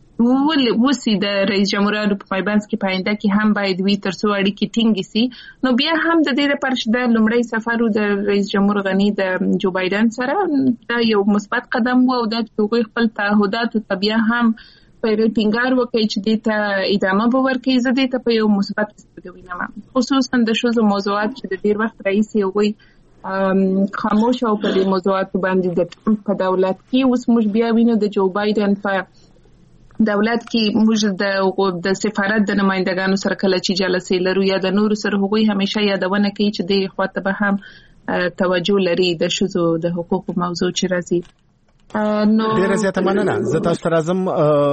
وسی د رئیس جمهوریت په پایبند کې پاینده کې هم باید وي تر څو اړیکې ټینګې سي. نو بیا هم د دې لپاره چې د لومړی سفر د رئیس جمهور غني د جو بایدن سره دا یو مثبت قدم و او دا چې هغوی خپل تعهداتو ته بیا هم په ټینګار وکړي چې دې ته ادامه به ورکړي. زه دې ته په یو مثبت سترګه وینم خصوصا د ښځو موضوعات چې د ډېر وخت راهیسې هغوی خاموش او په دې موضوعاتو باندې د ټرمپ په دولت کې اوس موږ بیا وینو د جو بایدن په دولت کې موږ د سفارت د نمائندګانو سره کله چې جلسې لرو یا د نورو سره هغوی همیشه یادونه کوي چې دې خواته به هم توجه لري د ښځو د حقوقو موضوع چې راځي. ډیره زیاته مننه. زه تاسو ته راځم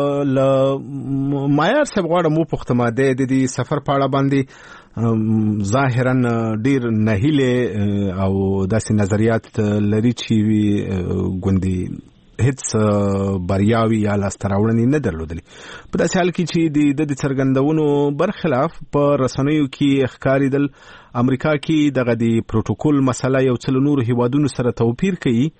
له معیار صاحب غواړم وپوښتم د دې سفر په اړه باندې ظاهرا ډیر نهیله او داسې نظریات لري چې ګوندې هیڅ بریاوي یا لاسته راوړنې نه درلودلې. په داسې حال کې چې د څرګندونو برخلاف په رسنیو کې ښکارېدل امریکا کې دغه د پروتوکول مسله یو څه نورو هیوادونو سره توپیر کوي.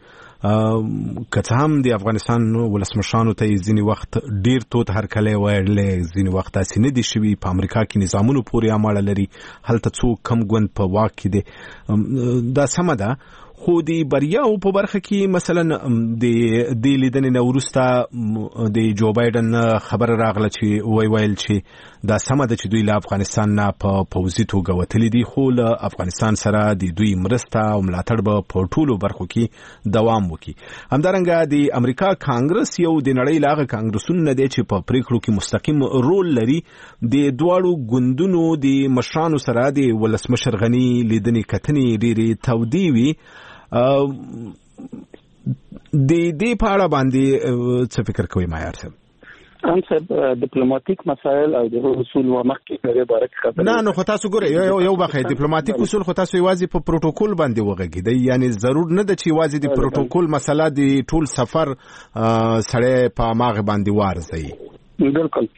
که څه هم د افغانستان ولسمشرانو ته ځینې وخت ډیر تود هرکلی ویلی ځینې وخت داسې نه دي شوي. په امریکا کې نظامونو پورې اړه لري هلته څوک کم ګوند په واک کې دی. دا سمه ده خو د بریاو په برخه کې مثلا د دې لیدنې نه وروسته د جو بایدن خبره راغله چې ویل چې دا سمه ده چې دوی له افغانستان نه په پوځي توګه وتلي دي خو له افغانستان سره د دوی مرسته او ملاتړ به په ټولو برخو کې دوام وکړي. همدارنګه د امریکا کانګرس یو د نړۍ له هغه کانګرسونو نه دی چې په پریکړو کې مستقیم رول لري. د دواړو ګوندونو د مشرانو سره د ولسمشر غني لیدنې کتنې ډېرې تودې وي. د دې په اړه باندې څه فکر کوي معیار صاحب؟ ان صاحب ډیپلوماټیک مسایل او د اصول و مخکې په اړه بارک خبره نه خو تاسو ګورئ یو بخې ډیپلوماټیک اصول خو تاسو یوازې په پروتوکول باندې وغږیدئ یعنی ضرور نه ده چې یوازې د پروتوکول مسله د ټول سفر سړی په ماغه باندې وارزي. بالکل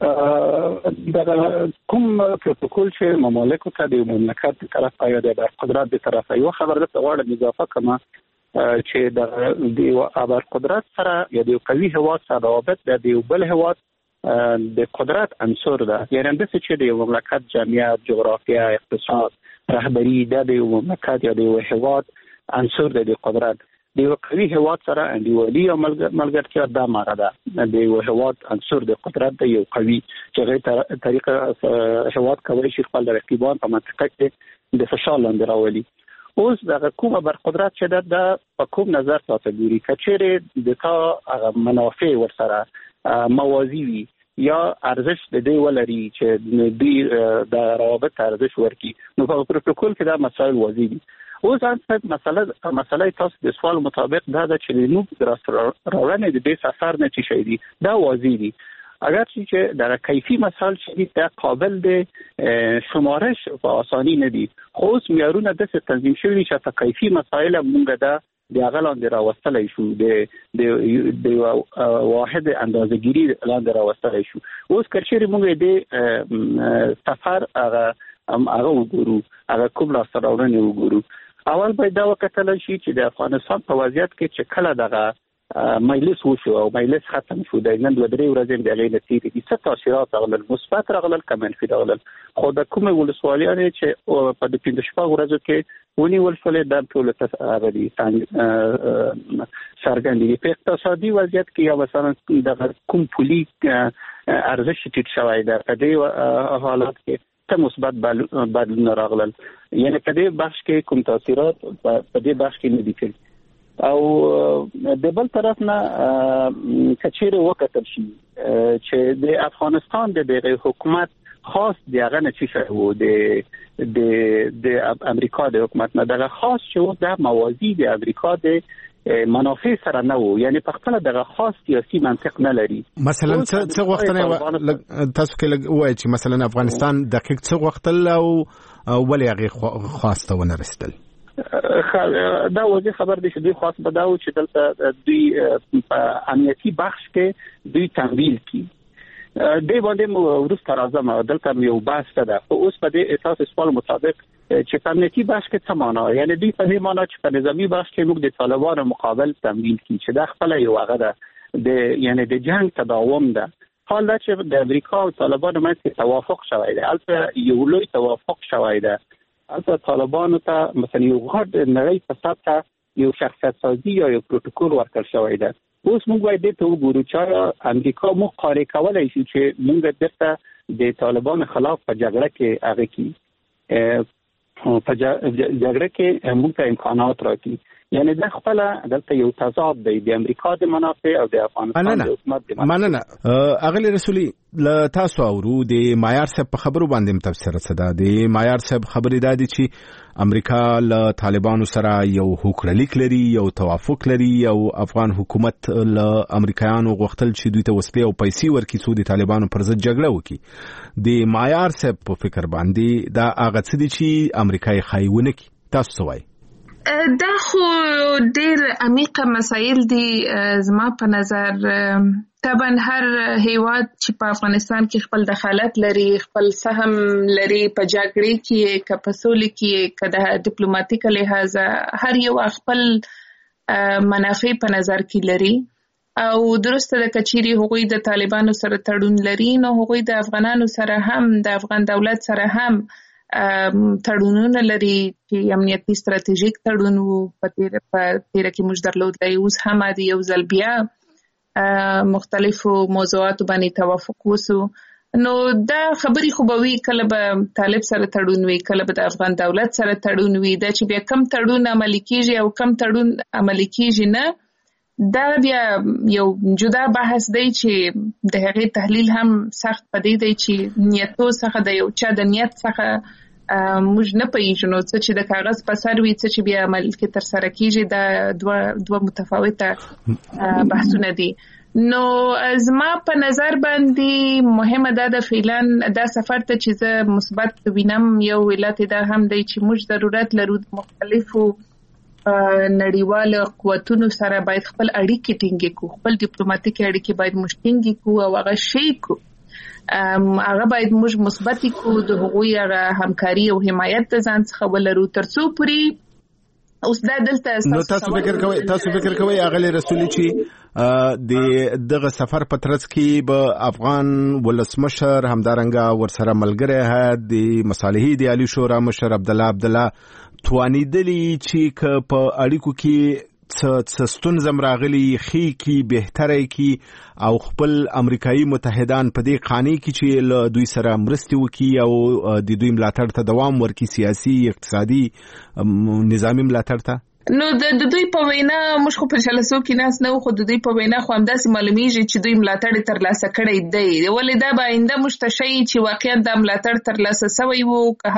دا کوم پروتوکول چې مملکت ته د مملکت طرف یا د قدرت د طرف یو خبر ده غواړم اضافه کوم چې د ابر قدرت سره یا د قوي هواد سره روابط د بل هواد د قدرت عنصر ده. یعنی د چې د مملکت جمعیت جغرافیه اقتصاد رهبری د مملکت یا د هواد عنصر د قدرت د قوي هواد سره انډیوالي او ملګرتیا د ماره ده. د هواد عنصر د قدرت د یو قوي چې غیر طریقه هواد کوي چې خپل رقیبان په منطقه کې د فشار لاندې راولي. اوس د کومه بر قدرت چې د په کوم نظر تاسو ګوري کچېره د تا منافع ورسره موازی وي یا ارزش د دې ولري چې د روابط ارزش ورکي نو په پروتوکول کې دا مسائل واضح دي. اوس ځکه مسله تاسو د سوال مطابق دا چې نو راوړنې د دې سفر نه چي شي دي دا واضح دي. اگر چې د کیفي مسائل چې د قابل د شمارش په اساني نه دي، خو اوس معیارونه د تنظیم شوي چې په کیفي مسائل مونږ د هغه لاندې راوستلی شو، د واحد اندازه‌ګیري لاندې راوستلی شو. اوس که چېرې مونږ د سفر هغه وګورو، هغه کوم لاسته راوړنې وګورو، اول باید دا وکتل شي چې د افغانستان په وضعیت کې چې کله دغه مجلس وشو او مجلس ختم شو، د نن 2-3 ورځې د هغې نتیجې دي څه تاثیرات راغلل، مثبت راغلل که منفي راغلل. خو د کومې ولسوالیانې چې په د 15 ورځو کې ونیول شولې دا ټول هغه دي څرګند دي. په اقتصادي وضعیت کې یا مثلا د کوم پولي ارزښت ټیټ شوی دی، په دې حالات کې څه مثبت بدلون راغلل، یعنی په دې بخش کې کوم تاثیرات په دې بخش کې نه دي کړي. او د بل طرف نه کچېره وکتل شي چې د افغانستان د حکومت خاص دیغه نه چی شو د امریکا د حکومت نه دغه خاص شو د موازی د امریکا د منافع سره نه وو، یعنی په خپل دغه خاص سیاسي منطق نه لري. مثلا څه وخت نه تاسو کې وایي چې مثلا افغانستان دقیق څه وخت او ولې هغه خاص ته ونه رسیدل؟ دا وځي خبر دي چې دوی خاص بداو چې دلته دوی په امنیتي بخش کې دوی تمویل کی دی باندې ورسته راځم دلته یو بحث ده. خو اوس په دې اساس سوال مطابق چې په امنیتي بخش کې څه معنا، یعنی دوی په دې معنا چې په نظامی بخش کې موږ د طالبانو مقابل تمویل کی چې دا خپل یو هغه ده یعنی د جنگ تداوم ده. حال دا چې د امریکا او طالبانو مابین توافق شوی دی، البته یو لوی توافق شوی دی، البته طالبانو ته مثلا یو غټ نړۍ په سطح یو شخصیت سازي یا یو پروتوکول ورکړل شوی دی. اوس موږ باید ته وګورو چې امریکا مو قاره کولای شي چې موږ درته د طالبانو خلاف په جګړه کې هغه کی په جګړه کې موږ ته امکانات راکړي، یعنی د خپل دلته یو تضاد دی د امریکا د منافع او د افغانستان د حکومت د منافع. مننه اغلی رسولي ل تاسو اورو د معیار صاحب په خبرو باندې تفسیر څه ده. د معیار صاحب خبرې دا دي چې امریکا ل طالبانو سره یو هوکړلیک لري، یو توافق لري، او افغان حکومت ل امریکایانو غوښتل چې دوی ته وسلې او پیسې ورکړي څو د طالبانو پر ضد جګړه وکړي. د معیار صاحب په فکر باندې دا هغه څه دي چې امریکای خایونه کوي، تاسو څه وایي؟ دا خو ډېر عمیقه مسایل دي زما په نظر. طبعا هر هیواد چې په افغانستان کې خپل دخالت لري، خپل سهم لري په جګړې کې، که په سولې کې، که د ډیپلوماټیک لحاظ، هر یو خپل منافع په نظر کې لري. او درسته د کچيري هغوی د طالبانو سره تړون لري، نو هغوی د افغانانو سره هم د افغان دولت سره هم تړونونه لري چې امنیتي ستراتیژیک تړون وو په تیر کې موږ درلودلی. اوس هم د یو ځل بیا مختلفو موضوعاتو باندې توافق وسو. نو دا خبرې خو به وي کله به طالب سره تړون وي، کله به د افغان دولت سره تړون وي. دا چې بیا کم تړون عملي کیږي او کم تړون عملي کیږي نه، دا بیا یو جدا بحث دی چې د هغې تحلیل هم سخت پدې دی چې نیتو څخه د یو چا د نیت څخه موږ نه پوهیږو، نو څه چې د کاغذ په سر وي، څه چې بیا عمل کې ترسره کیږي، دا دوه متفاوته بحثونه دي. نو زما په نظر باندې مهمه ده د فعلاً دا سفر ته چې زه مثبت وینم، یو علت دا هم دی چې موږ ضرورت لرو مختلفو نړیوال قوتونو سره باید خپل اړیکې ټینګې کړو، خپل ډیپلوماټیک اړیکې باید موږ ټینګې کړو او هغه شي کړو، هغه باید موږ مثبت کړو، د هغوی هغه همکاري او حمایت د ځان څخه ولرو ترڅو پورې اوس دا دلته. نو تاسو فکر کوئ اغلی رسولي چې د دغه سفر په ترڅ کې به افغان ولسمشر همدارنګه ورسره ملګری هیات د مصالحې د عالی شورا مشر عبدالله توانیدلی چې په اړیکو کې څه ستونزه راغلي ښې کی بهتره کی او خپل امریکایي متحدان په دې قانع کی چې له دوی سره مرستې وکړي او د دوی ملاتړ ته دوام ورکړي، سیاسي، اقتصادي، نظامی ملاتړ ته؟ نو د دوی په وینا موږ خو په جلسو کې ناس نه خو د دوی په وینا خو همداسې معلومیږي چې دوی ملاتړ ترلاسه کړی دی ولې دا به آینده موږ ته ښیي چې واقعا دا ملاتړ ترلاسه سوی وو که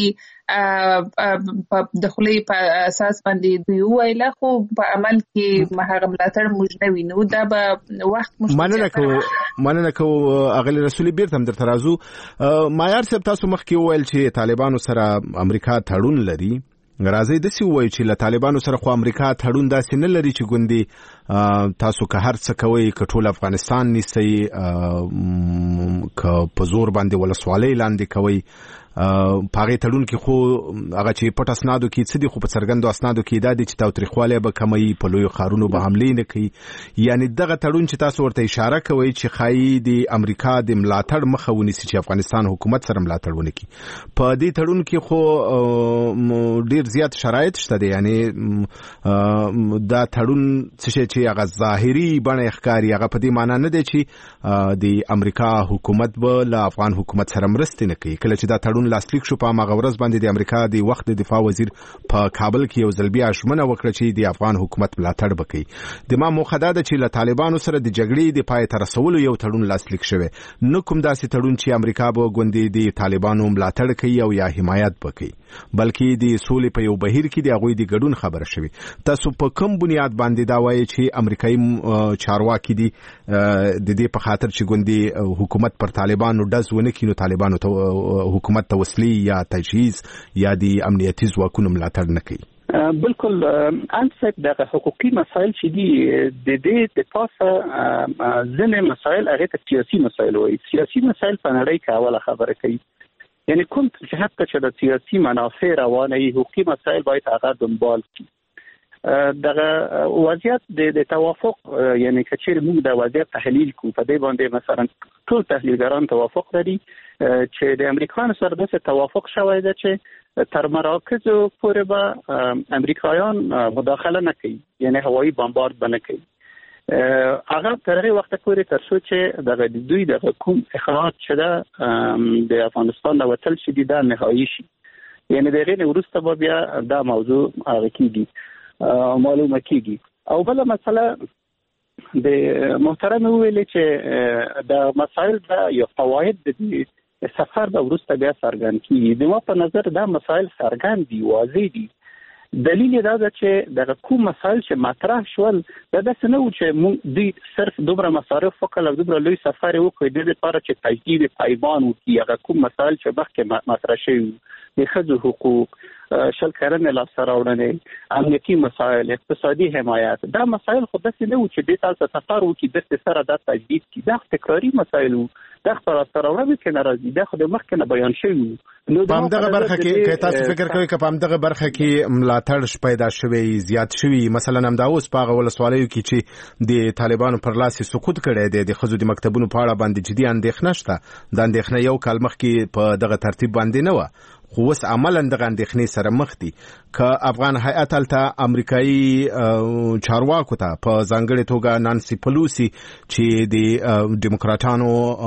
هسې د خولې په اساس باندې دوی وویله خو په عمل کې هغه ملاتړ موږ نه وینو دا به وخت مننه کوو اغلی رسولي بیرته هم درته راځو مایار صاحب تاسو مخکې وویل چې طالبانو سره امریکا تړون لري راځي داسې ووایي چې له طالبانو سره خو امریکا تړون داسې نه لري چې ګوندې تاسو که هر څه کوئ که ټول افغانستان نیسئ که په زور باندې ولسوالۍ لاندې کوئ په هغې تړون کې خو هغه چې پټ اسنادو کې څه دي خو په څرګندو اسنادو کې دا دي چې تاوتریخوالی به کموي په لویو ښارونو به حملې نه کوي یعنې دغه تړون چې تاسو ورته اشاره کوئ چې ښایي د امریکا د ملاتړ مخه ونیسي چې افغانستان حکومت سره ملاتړ ونه کړي په دې تړون کې خو ډېر زیات شرایط شته دی یعنې دا تړون څه شی چې هغه ظاهري بڼه ښکاري هغه په دې معنا نه دی چې د امریکا حکومت به له افغان حکومت سره مرستې نه کوي کله چې دا تړون لاسلیک شو په هغه ورځ باندې د امریکا د وخت د دفاع وزیر په کابل کې یو ځل بیا ژمنه وکړه چې د افغان حکومت ملاتړ وکړي د ما موخه دا ده چې له طالبانو سره د جګړې د پای ته رسولو یو تړون لاسلیک شوی نه کوم داسې تړون چې امریکا به ګوندې د طالبانو ملاتړ کوي او یا حمایت وکړي بلکې د سولې په یو بهیر کې د هغوی د ګډون خبره شوې تاسو په کوم بنیاد باندې دا وایي چې امریکایي چارواکي دي د دې په خاطر چې ګوندې حکومت پر طالبانو ډز ونه کړي نو طالبانو ته حکومت ته وسلې یا تجهیز یا د امنیتي ځواکونو ملاتړ نه کوي بالکل انصاف دغه حقوقي مسایل چې دي د دې د پاسه ځینې مسایل هغه ته سیاسي مسایل وایي سیاسي مسایل په نړۍ کې اوله خبره کوي یعنی کوم جهت ته چې د سیاسي منافع روانه وي حقوقي مسایل باید هغه دنبال کړي دغه وضعیت د توافق یعنی کچیر موږ د وضعیت تحلیل کوو په دې باندې مثلا ټول تحلیلګران توافق لري چې د امریکایانو سره د توافق شوی دی چې تر مراکزو پورې به امریکایان مداخله نه کوي یعنی هوایي بمبارد به نه کوي هغه تر هغه وخت پورې تر څو چې د دوی د کوم اخراج شده د افغانستان د وتل شي دا نهایی شي یعنی دغه نه وروسته به بیا دا موضوع هغه کیږي معلومه کیږي او بل مسله د محترم ویل چې د مسائل د یو فواید د سفر د وروسته بیا څرګند کیږي د ما په نظر دا مسائل څرګند دي واضح دي دلیل دا ده چې د کوم مسائل چې مطرح شول دا د سنو چې موږ دوی صرف دومره مصارف وکړل او دومره لوی سفر وکړي د لپاره چې تجدید پیمان وکړي هغه کوم مسائل چې مخکې مطرح شوي د ښځو حقوق شل کرنې لاسته راوړنې امنیتي مسایل اقتصادي حمایت دا مسایل خو داسې نه و چې د تاسو سفر وکړي د سره د تجدید کی دا تکراری مسایل وو دا خبره سره ورته کې ناراضي دا خو د مخکنه بیان شوی نو په همدغه برخه کې تاسو فکر کوئ چې په همدغه برخه کې ملاتړ پیدا شوی زیات شوی مثلا هم دا اوس په ولسوالیو کې چې د طالبانو پر لاس سقوط کړی دی د خزو د مکتبونو په اړه باندې جدي اندېښنه شته د اندېښنه یو کال مخکې په دغه ترتیب باندې نه و خو اوس عملاً دغه اندېښنې سره مخ دي که افغان هیئت هلته امریکایي چارواکو ته په ځانګړې توګه نانسي پلوسي چې د ډیموکراټانو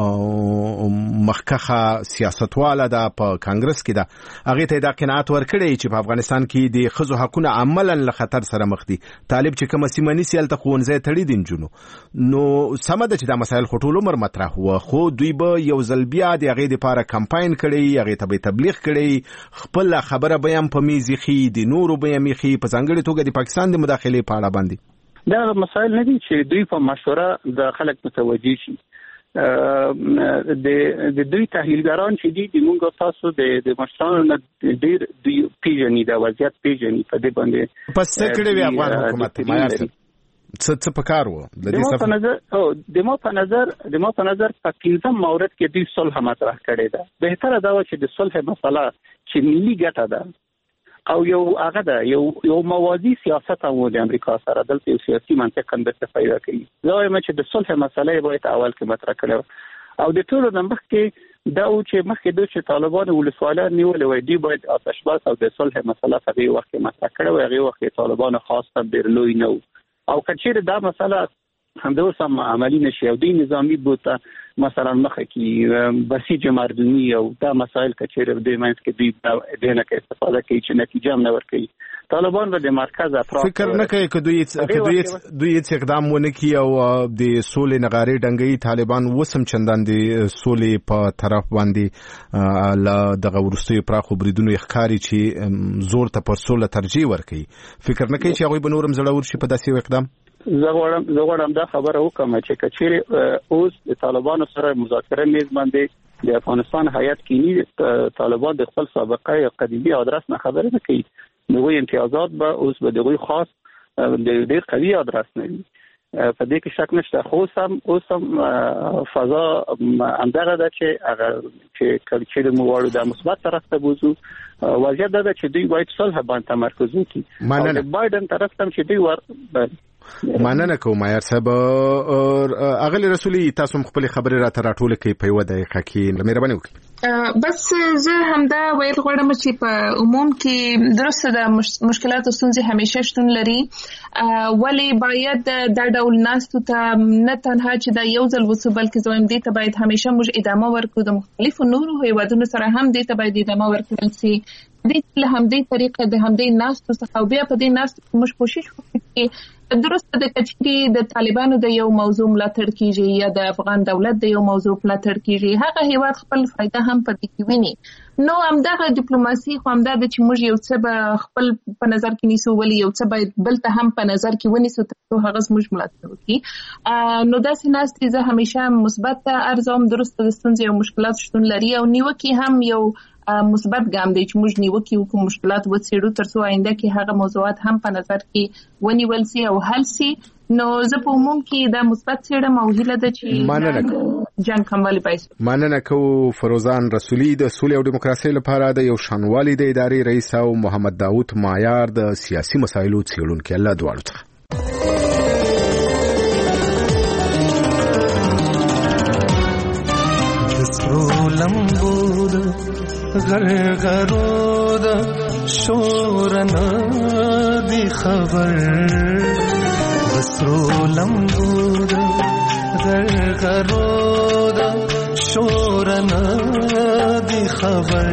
مخکخه سیاستواله ده په کانګرس کې ده هغې ته یې دا قناعت ورکړی چې په افغانستان کې د ښځو حقونه عملاً له خطر سره مخ دي طالب چې کومه سیمه نیسي هلته ښوونځی تړي دي نجونو نو سمه ده چې دا مسایل خو ټول عمر مطرح وه خو دوی به یو ځل بیا د هغې دپاره کمپاین کړی هغې ته به یې تبلیغ کړی خپل خبره به هم په میز ایښي د نورو به یې هم ایښي په ځانګړې توګه د پاکستان د مداخلې په اړه باندې دا مسایل نه دي چې دوی په مشوره د خلک متوجه شي د دوی تحلیلګران چې دي موږ تاسو د مشرانو نه ډېر دوی پیژني د وضعیت پیژني په دې باندې پس څه کړی وي افغان حکومت معیار څه پکار وو د ما په نظر په 15 مورد کې دوی صلح مطرح کړی ده بهتره دا و چې د صلح مسله چې ملي ګټه ده او یو هغه ده یو موازی سیاست هم د امریکا سره دلته یو سیاسي منطق هم د پیدا کوي زه وایم چې د صلح مسله باید اول کې مطرح کړو او د ټولو نه مخکې دا و چې مخکې دوی چې طالبان ولسوالیان نیولې وای دی باید آتش بس او د صلح مسله په دې وخت کې مطرح کړو هغه وخت طالبان خاصه ډېر لوی نه او کچېر دا مسله همدوس هم عملی نشي او د نظامی بوته مثلا مخه کې بسیج مردمی او دا مسائل کچېر د مینس کې دی دینه کې استفاده کوي چې نتیجه هم نه ورکوي طالبان به د مرکز اطراف فکر نه کوي که دوی اقدام ونه کړي او د سولې نغارې ډنګي طالبان وسم چندان د سولې په طرف باندې لا دغه ورستي پراخو بریدونو ښکاری چې زور ته پر سوله ترجیح ورکړي فکر نه کوي چې هغه به نورم زړور شي په داسې اقدام زه غواړم دا خبره وکم چې کچېره اوس د طالبانو سره مذاکره میز باندې د افغانستان هیئت کینی طالبان د خپل سابقه یا قدیمی آدرس نه خبره نه کوي نو امتیازات به اوس به دغه خاص د ډېر قوي آدرس نه وي په دې کې شک نشته خو سم فضا اندغه ده چې هغه چې د موارد د مثبت طرف ته بوزو وضعیت ده چې دوی باید صلح باندې تمرکز وکړي او د بایدن طرف ته چې دوی مننه کوم مایر صاحب اغلی رسولي تاسو خپل خبره را تراټول کوي په یو دقیقه کې مهرباني وکړئ بس زه همدا ویل غواړم چې په عموم کې درسته د مشکلات او ستونزې همیشه شتون لري ولی باید د ډول ناستو ته نه تنها چې د یو ځل وسو بلکې زویم دي ته باید همیشه موږ ادامه ورکړو د مختلفو نورو هیوادونو سره هم دي ته باید ادامه ورکړل شي د همدې طریقه د همدې ناستو څخه بیا په دې ناستو موږ کوشش وکړو چې درسته د کچري د طالبانو د یو موضوع ملاتړ کیږي یا د افغان دولت د یو موضوع ملاتړ کیږي هغه هیواد خپل فائدہ هم پدې کې ویني نو همدغه ډیپلوماسي خو همدا د چې موږ یو څه به خپل په نظر کې نیسو ولې یو څه باید بل ته هم په نظر کې ونیسو ترڅو هغه موږ ملاتړ وکړي نو داسې ناستې زه همیشه مثبت ارزوم درسته د ستونزې او مشکلات شتون لري او نیوکې هم یو مثبت ګام دی چې موږ نیوکې وکړو مشکلات وڅېړو ترڅو آینده کې هغه موضوعات هم په نظر کې ونیول سي او حل سي نو زه په عموم کې دا مثبت څېړم او هیله ده چې جنګ کموالی پیدا مننه کوو فروزان رسولي د سولې او دیموکراسۍ لپاره د یو شانوالي د ادارې رئیس او محمد داوود مایار د سیاسي مسایلو څېړونکي الله دواړو څخه غرغرود شورنا دی خبر بسرو لمبود غرغرود شورنا دی خبر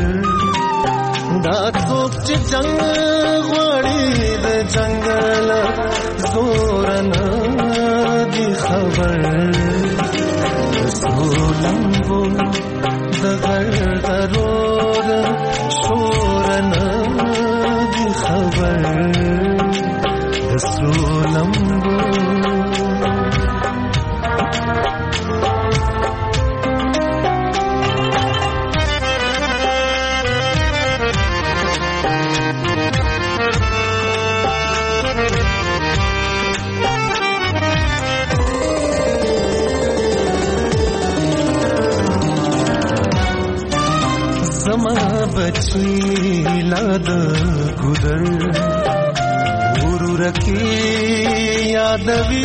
دا څوک چې جنگ غواړي د جنگل زورنا دی خبر بسرو لمبود غرغرود شورنا دی خبر رسولم बची लाद गुदर गुरु रखी यादवी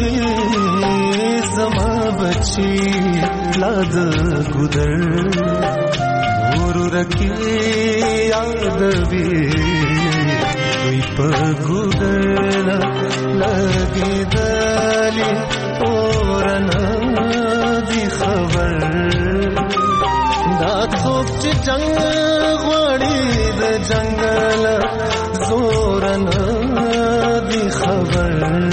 जमा बची लाद गुदर गुरु रखी यादवी कोई पर गुदर लगे दली और दी खबर دا څوک چې جنگ غواړي د جنگل زورنا دی خبر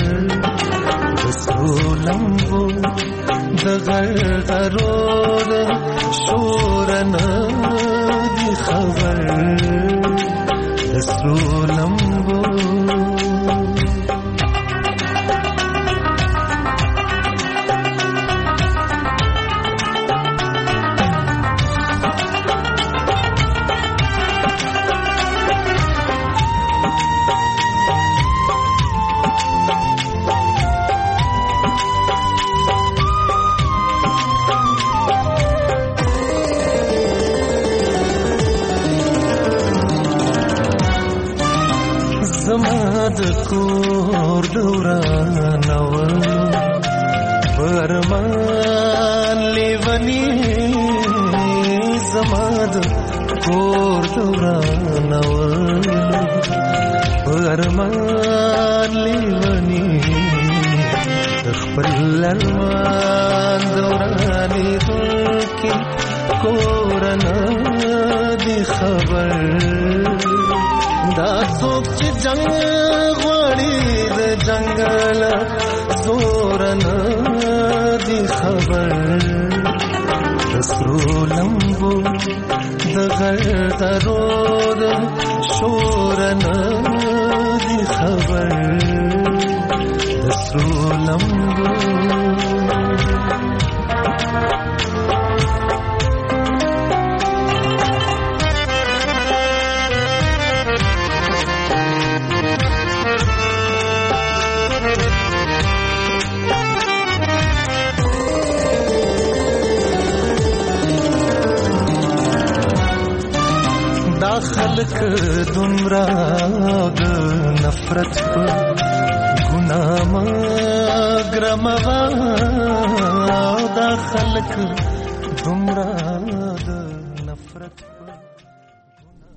رسولمبو د غرغرود شورنا دی خبر رسولمبو کور دوران اول پرمان لیونی زماد کور دوران اول پرمان لیونی خپل ارمان دورانی دلکی کورنا دی خبر دا څوک چې جنگ غواړي د جنگل زور نه دی خبر سرو لمبو د غر درور شور نه دی خبر سرو لمبو خلق دمرا د نفرت په ګناه مګرموا دا خلق دمرا د نفرت